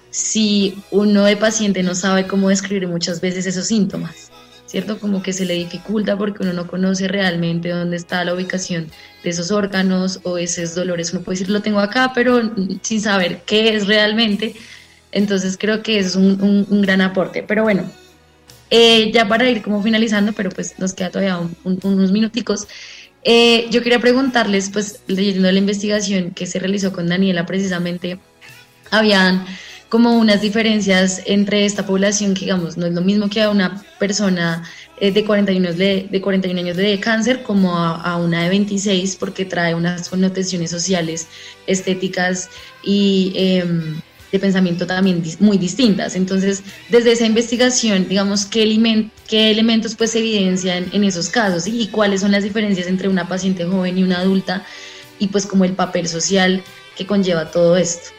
si uno de paciente no sabe cómo describir muchas veces esos síntomas, ¿cierto? Como que se le dificulta porque uno no conoce realmente dónde está la ubicación de esos órganos o esos dolores. Uno puede decir, lo tengo acá, pero sin saber qué es realmente. Entonces creo que es un gran aporte. Pero bueno, ya para ir como finalizando, pero pues nos queda todavía unos minuticos. Yo quería preguntarles, pues leyendo la investigación que se realizó con Daniela precisamente, habían como unas diferencias entre esta población que, digamos, no es lo mismo que a una persona de 41 años de cáncer como a una de 26, porque trae unas connotaciones sociales, estéticas y de pensamiento también muy distintas. Entonces, desde esa investigación, digamos, ¿qué elementos pues se evidencian en esos casos, ¿sí? Y cuáles son las diferencias entre una paciente joven y una adulta, y pues como el papel social que conlleva todo esto?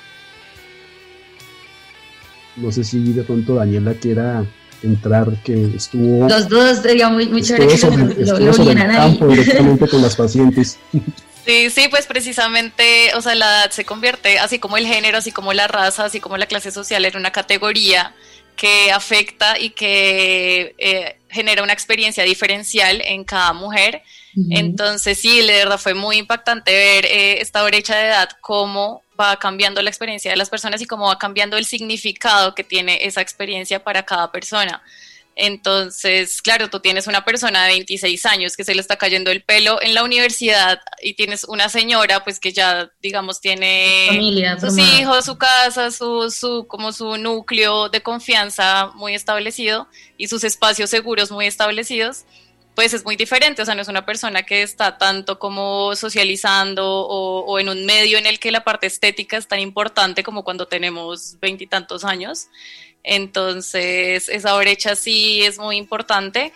No sé si de pronto Daniela quiera entrar, que estuvo... Los dos, sería muy chévere que lo unieran ahí. Directamente con las pacientes. Sí, pues precisamente, o sea, la edad se convierte, así como el género, así como la raza, así como la clase social, en una categoría que afecta y que genera una experiencia diferencial en cada mujer. Uh-huh. Entonces sí, de verdad fue muy impactante ver esta brecha de edad, cómo va cambiando la experiencia de las personas y cómo va cambiando el significado que tiene esa experiencia para cada persona. Entonces, claro, tú tienes una persona de 26 años que se le está cayendo el pelo en la universidad y tienes una señora pues que ya, digamos, tiene familia, sus hijos, su casa, como su núcleo de confianza muy establecido y sus espacios seguros muy establecidos. Pues es muy diferente, o sea, no es una persona que está tanto como socializando o en un medio en el que la parte estética es tan importante como cuando tenemos 20 y tantos años. Entonces, esa brecha sí es muy importante.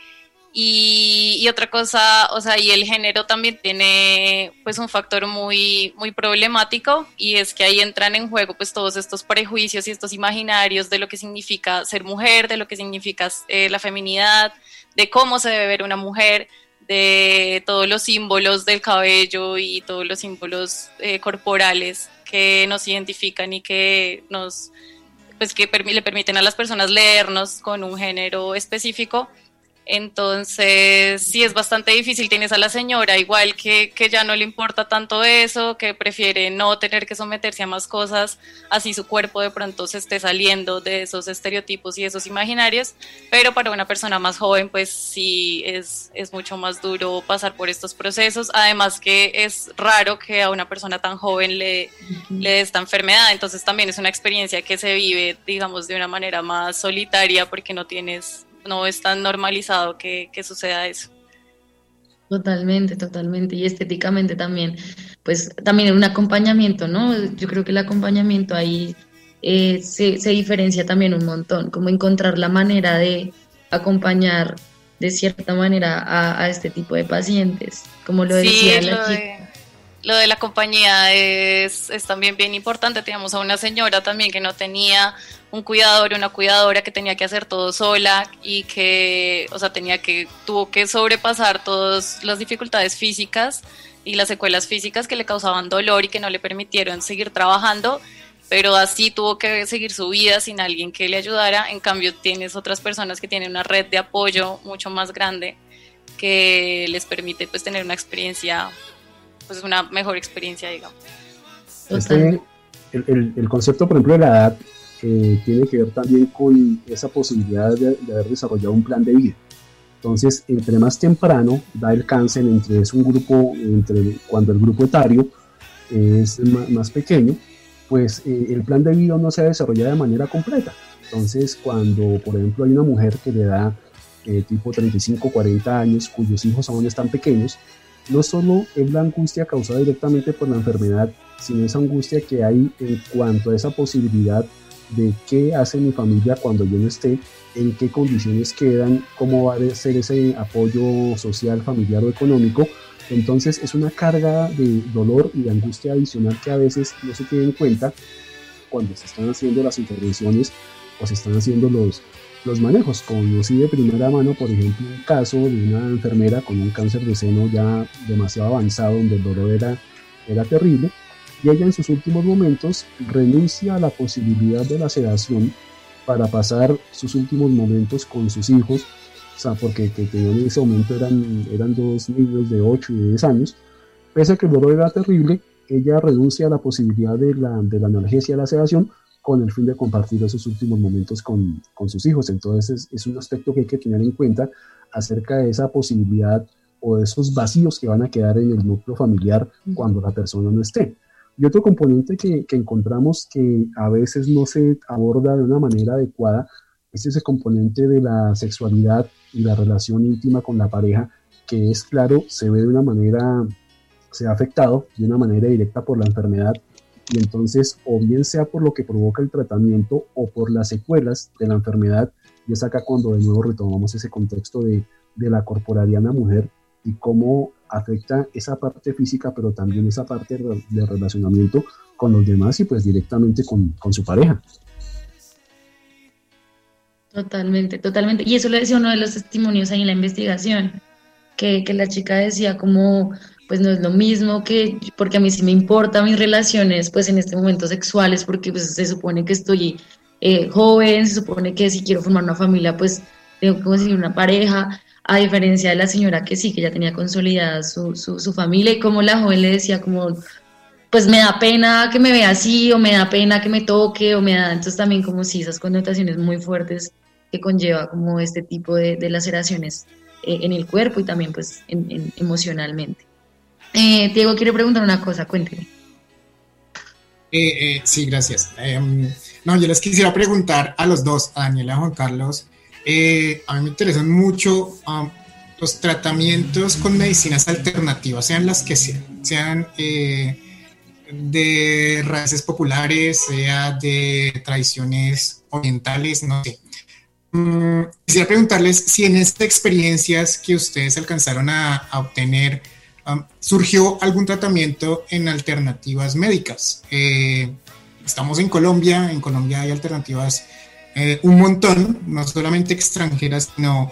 Y otra cosa, o sea, y el género también tiene pues un factor muy problemático, y es que ahí entran en juego pues todos estos prejuicios y estos imaginarios de lo que significa ser mujer, de lo que significa la feminidad, de cómo se debe ver una mujer, de todos los símbolos del cabello y todos los símbolos corporales que nos identifican y que nos pues que le permiten a las personas leernos con un género específico. Entonces sí es bastante difícil. Tienes a la señora igual que ya no le importa tanto eso, que prefiere no tener que someterse a más cosas, así su cuerpo de pronto se esté saliendo de esos estereotipos y esos imaginarios, pero para una persona más joven pues sí es mucho más duro pasar por estos procesos, además que es raro que a una persona tan joven le dé esta enfermedad. Entonces también es una experiencia que se vive, digamos, de una manera más solitaria, porque no es tan normalizado que suceda eso. Totalmente. Y estéticamente también, pues también un acompañamiento, ¿no? Yo creo que el acompañamiento ahí se diferencia también un montón, como encontrar la manera de acompañar de cierta manera a este tipo de pacientes, como lo decía la chica. Lo de la compañía es también bien importante. Teníamos a una señora también que no tenía un cuidador, una cuidadora, que tenía que hacer todo sola y que, o sea, tuvo que sobrepasar todas las dificultades físicas y las secuelas físicas que le causaban dolor y que no le permitieron seguir trabajando, pero así tuvo que seguir su vida sin alguien que le ayudara. En cambio, tienes otras personas que tienen una red de apoyo mucho más grande que les permite pues tener una experiencia, pues una mejor experiencia, digamos. El concepto, por ejemplo, de la edad tiene que ver también con esa posibilidad de haber desarrollado un plan de vida. Entonces, entre más temprano da el cáncer, cuando el grupo etario es más pequeño, pues el plan de vida no se ha desarrollado de manera completa. Entonces, cuando, por ejemplo, hay una mujer que le da tipo 35, 40 años, cuyos hijos aún están pequeños, no solo es la angustia causada directamente por la enfermedad, sino esa angustia que hay en cuanto a esa posibilidad de qué hace mi familia cuando yo no esté, en qué condiciones quedan, cómo va a ser ese apoyo social, familiar o económico. Entonces es una carga de dolor y de angustia adicional que a veces no se tiene en cuenta cuando se están haciendo las intervenciones o se están haciendo los manejos. Conocí de primera mano, por ejemplo, un caso de una enfermera con un cáncer de seno ya demasiado avanzado, donde el dolor era terrible, y ella en sus últimos momentos renuncia a la posibilidad de la sedación para pasar sus últimos momentos con sus hijos, o sea, porque que en ese momento eran dos niños de 8 y de 10 años. Pese a que el dolor era terrible, ella renuncia a la posibilidad de la analgesia y la sedación con el fin de compartir esos últimos momentos con sus hijos. Entonces es un aspecto que hay que tener en cuenta acerca de esa posibilidad o de esos vacíos que van a quedar en el núcleo familiar cuando la persona no esté. Y otro componente que encontramos que a veces no se aborda de una manera adecuada es ese componente de la sexualidad y la relación íntima con la pareja, que es claro, se ve de una manera, se ha afectado de una manera directa por la enfermedad, y entonces o bien sea por lo que provoca el tratamiento o por las secuelas de la enfermedad, y es acá cuando de nuevo retomamos ese contexto de la corporalidad en la mujer y cómo afecta esa parte física, pero también esa parte de relacionamiento con los demás y pues directamente con su pareja. Totalmente, totalmente. Y eso lo decía uno de los testimonios ahí en la investigación, que la chica decía como, pues no es lo mismo que, porque a mí sí me importan mis relaciones, pues en este momento sexuales, porque pues se supone que estoy joven, se supone que si quiero formar una familia, pues tengo que conseguir una pareja, a diferencia de la señora que sí, que ya tenía consolidada su familia, y como la joven le decía como, pues me da pena que me vea así, o me da pena que me toque, o me da, entonces también como si esas connotaciones muy fuertes que conlleva como este tipo de laceraciones en el cuerpo y también pues emocionalmente. Diego quiere preguntar una cosa, cuénteme. Sí, gracias. No, yo les quisiera preguntar a los dos, a Daniela y a Juan Carlos. A mí me interesan mucho los tratamientos con medicinas alternativas, sean las que sean de raíces populares, sea de tradiciones orientales, no sé. Quisiera preguntarles si en estas experiencias que ustedes alcanzaron a obtener, surgió algún tratamiento en alternativas médicas. Estamos en Colombia hay alternativas un montón, no solamente extranjeras, sino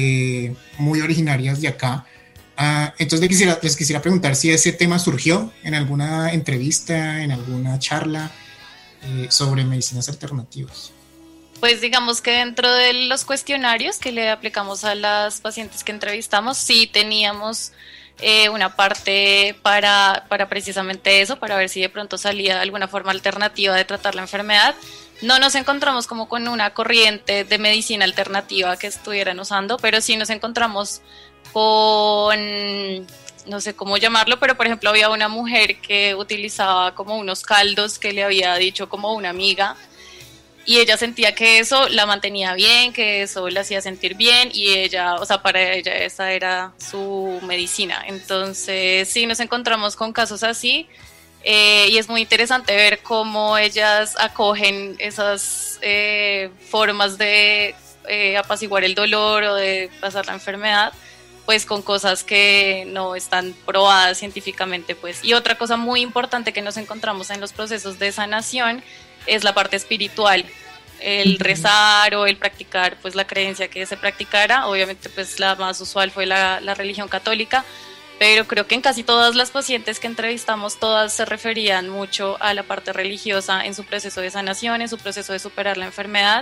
muy originarias de acá. Entonces les quisiera preguntar si ese tema surgió en alguna entrevista, en alguna charla sobre medicinas alternativas. Pues digamos que dentro de los cuestionarios que le aplicamos a las pacientes que entrevistamos, sí teníamos una parte para precisamente eso, para ver si de pronto salía alguna forma alternativa de tratar la enfermedad. No nos encontramos como con una corriente de medicina alternativa que estuvieran usando, pero sí nos encontramos con, no sé cómo llamarlo, pero por ejemplo había una mujer que utilizaba como unos caldos que le había dicho como una amiga, y ella sentía que eso la mantenía bien, que eso la hacía sentir bien, y ella, o sea, para ella esa era su medicina. Entonces sí nos encontramos con casos así, y es muy interesante ver cómo ellas acogen esas formas de apaciguar el dolor o de pasar la enfermedad, pues con cosas que no están probadas científicamente, pues. Y otra cosa muy importante que nos encontramos en los procesos de sanación es la parte espiritual, el rezar o el practicar pues la creencia que se practicara. Obviamente pues la más usual fue la religión católica, pero creo que en casi todas las pacientes que entrevistamos, todas se referían mucho a la parte religiosa en su proceso de sanación, en su proceso de superar la enfermedad,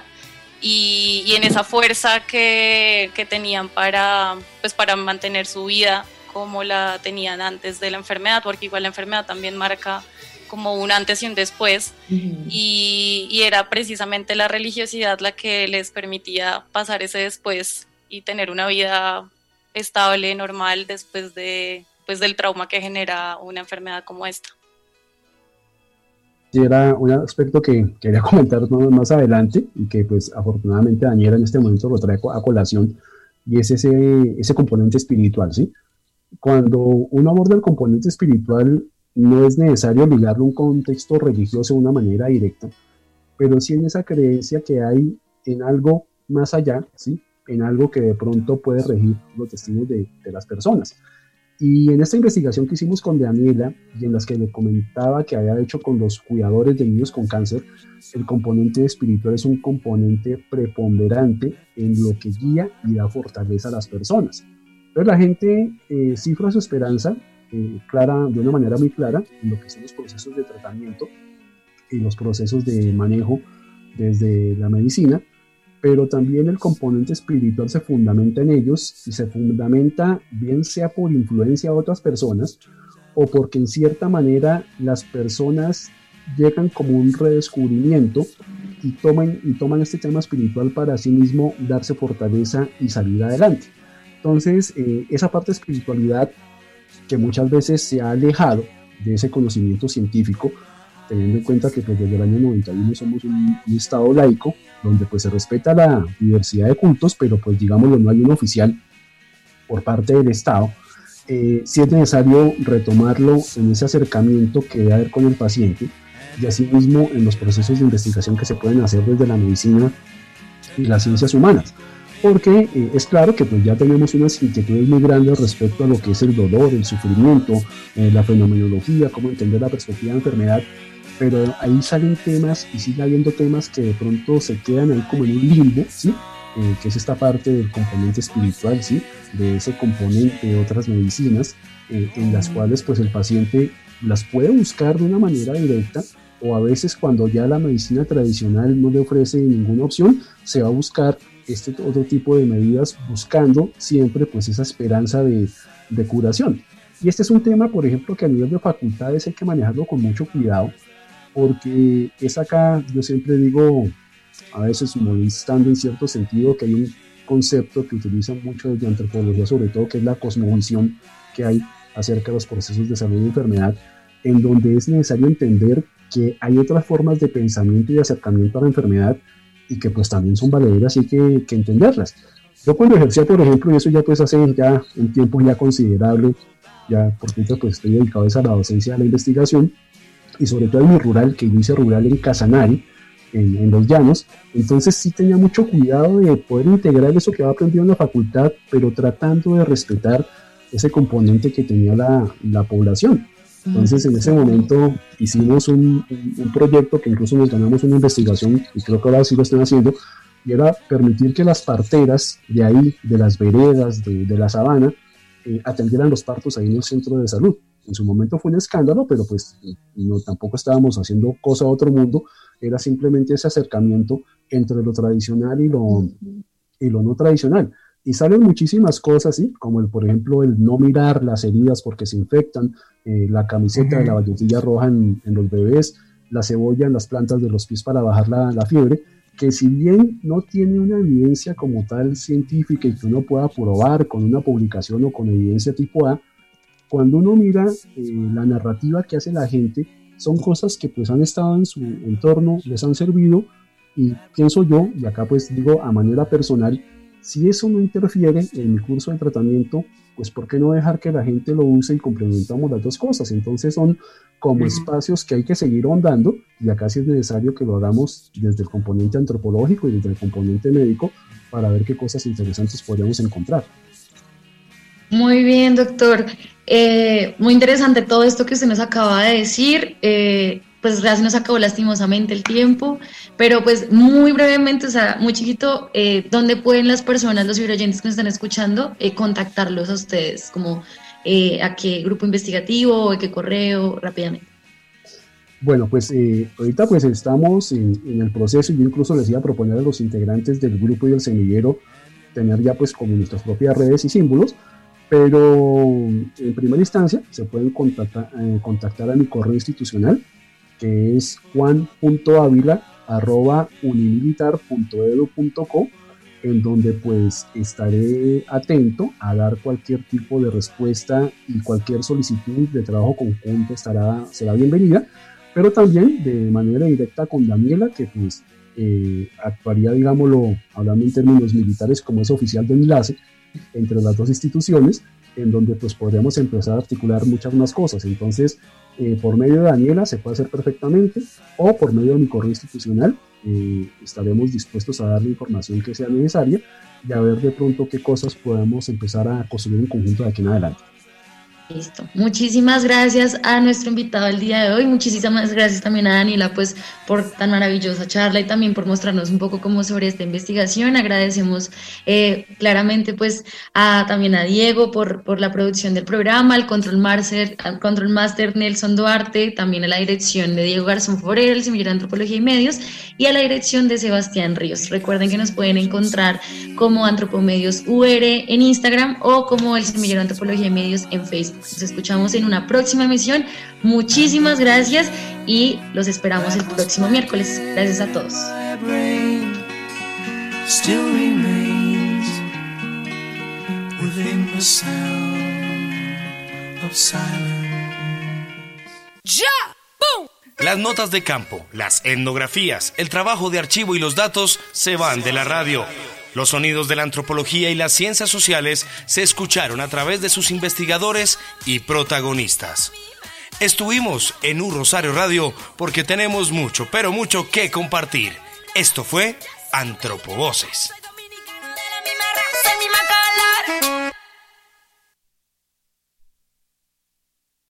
y en esa fuerza que tenían para mantener su vida como la tenían antes de la enfermedad, porque igual la enfermedad también marca como un antes y un después, y era precisamente la religiosidad la que les permitía pasar ese después y tener una vida estable, normal, después de, pues, del trauma que genera una enfermedad como esta. Y era un aspecto que quería comentar más adelante y que pues afortunadamente Daniela en este momento lo trae a colación, y es ese componente espiritual, ¿sí? Cuando uno aborda el componente espiritual, no es necesario ligarlo a un contexto religioso de una manera directa, pero sí en esa creencia que hay en algo más allá, ¿sí? En algo que de pronto puede regir los destinos de las personas. Y en esta investigación que hicimos con Daniela, y en las que le comentaba que había hecho con los cuidadores de niños con cáncer, el componente espiritual es un componente preponderante en lo que guía y da fortaleza a las personas. Entonces la gente cifra su esperanza de una manera muy clara en lo que son los procesos de tratamiento y los procesos de manejo desde la medicina, pero también el componente espiritual se fundamenta en ellos y se fundamenta bien sea por influencia de otras personas o porque en cierta manera las personas llegan como un redescubrimiento y toman este tema espiritual para sí mismo darse fortaleza y salir adelante. Entonces, esa parte de espiritualidad que muchas veces se ha alejado de ese conocimiento científico, teniendo en cuenta que pues, desde el año 91 somos un estado laico, donde pues se respeta la diversidad de cultos, pero pues digámoslo, no hay un oficial por parte del Estado, sí es necesario retomarlo en ese acercamiento que debe haber con el paciente, y asimismo en los procesos de investigación que se pueden hacer desde la medicina y las ciencias humanas. Porque es claro que pues ya tenemos unas inquietudes muy grandes respecto a lo que es el dolor, el sufrimiento, la fenomenología, cómo entender la perspectiva de enfermedad, pero ahí salen temas y sigue habiendo temas que de pronto se quedan ahí como en un limbo, ¿sí? Que es esta parte del componente espiritual, ¿sí? De ese componente de otras medicinas, en las cuales pues el paciente las puede buscar de una manera directa, o a veces cuando ya la medicina tradicional no le ofrece ninguna opción, se va a buscar este otro tipo de medidas buscando siempre pues esa esperanza de curación. Y este es un tema, por ejemplo, que a nivel de facultades hay que manejarlo con mucho cuidado, porque es acá, yo siempre digo, a veces molestando en cierto sentido, que hay un concepto que utilizan mucho desde antropología, sobre todo, que es la cosmovisión que hay acerca de los procesos de salud y enfermedad, en donde es necesario entender que hay otras formas de pensamiento y de acercamiento a la enfermedad y que pues también son valederas y hay que entenderlas. Yo cuando ejercía, por ejemplo, y eso ya pues hace ya un tiempo ya considerable, ya porque pues estoy dedicado a la docencia, a la investigación, y sobre todo en mi rural, que yo hice rural en Casanare, en los llanos, entonces sí tenía mucho cuidado de poder integrar eso que había aprendido en la facultad, pero tratando de respetar ese componente que tenía la población. Entonces en ese momento hicimos un proyecto que incluso nos ganamos una investigación, y creo que ahora sí lo están haciendo, y era permitir que las parteras de ahí, de las veredas, de la sabana, atendieran los partos ahí en el centro de salud. En su momento fue un escándalo, pero pues no, tampoco estábamos haciendo cosa de otro mundo, era simplemente ese acercamiento entre lo tradicional y lo no tradicional. Y salen muchísimas cosas, ¿sí? Como por ejemplo el no mirar las heridas porque se infectan, la camiseta de la bayotilla roja en los bebés, la cebolla en las plantas de los pies para bajar la fiebre, que si bien no tiene una evidencia como tal científica y que uno pueda probar con una publicación o con evidencia tipo A, cuando uno mira la narrativa que hace la gente, son cosas que pues han estado en su entorno, les han servido, y pienso yo, y acá pues digo a manera personal, si eso no interfiere en mi curso de tratamiento, pues ¿por qué no dejar que la gente lo use y complementamos las dos cosas? Entonces son como espacios que hay que seguir ahondando, y acá sí es necesario que lo hagamos desde el componente antropológico y desde el componente médico para ver qué cosas interesantes podríamos encontrar. Muy bien, doctor. Muy interesante todo esto que usted nos acaba de decir. Pues ya se nos acabó lastimosamente el tiempo, pero pues muy brevemente, o sea, muy chiquito, ¿dónde pueden las personas, los oyentes que nos están escuchando, contactarlos a ustedes? Como ¿a qué grupo investigativo, a qué correo, rápidamente? Bueno, pues ahorita pues estamos en el proceso, y yo incluso les iba a proponer a los integrantes del grupo y del semillero tener ya pues como nuestras propias redes y símbolos, pero en primera instancia se pueden contactar a mi correo institucional, que es juan.avila@unimilitar.edu.co, en donde pues estaré atento a dar cualquier tipo de respuesta, y cualquier solicitud de trabajo conjunto será bienvenida, pero también de manera directa con Daniela, que pues actuaría, digámoslo, hablando en términos militares, como ese oficial de enlace entre las dos instituciones, en donde pues podríamos empezar a articular muchas más cosas. Entonces, por medio de Daniela se puede hacer perfectamente, o por medio de mi correo institucional, estaremos dispuestos a dar la información que sea necesaria y a ver de pronto qué cosas podemos empezar a construir en conjunto de aquí en adelante. Listo. Muchísimas gracias a nuestro invitado el día de hoy. Muchísimas gracias también a Daniela pues por tan maravillosa charla y también por mostrarnos un poco como sobre esta investigación. Agradecemos claramente pues también a Diego por la producción del programa, al Control Master Nelson Duarte, también a la dirección de Diego Garzón Forero, el Semillero de Antropología y Medios, y a la dirección de Sebastián Ríos. Recuerden que nos pueden encontrar como Antropomedios UR en Instagram o como el Semillero de Antropología y Medios en Facebook. Nos escuchamos en una próxima emisión. Muchísimas gracias y los esperamos el próximo miércoles. Gracias a todos. Las notas de campo, las etnografías, el trabajo de archivo y los datos se van de la radio. Los sonidos de la antropología y las ciencias sociales se escucharon a través de sus investigadores y protagonistas. Estuvimos en Un Rosario Radio porque tenemos mucho, pero mucho que compartir. Esto fue Antropovoces.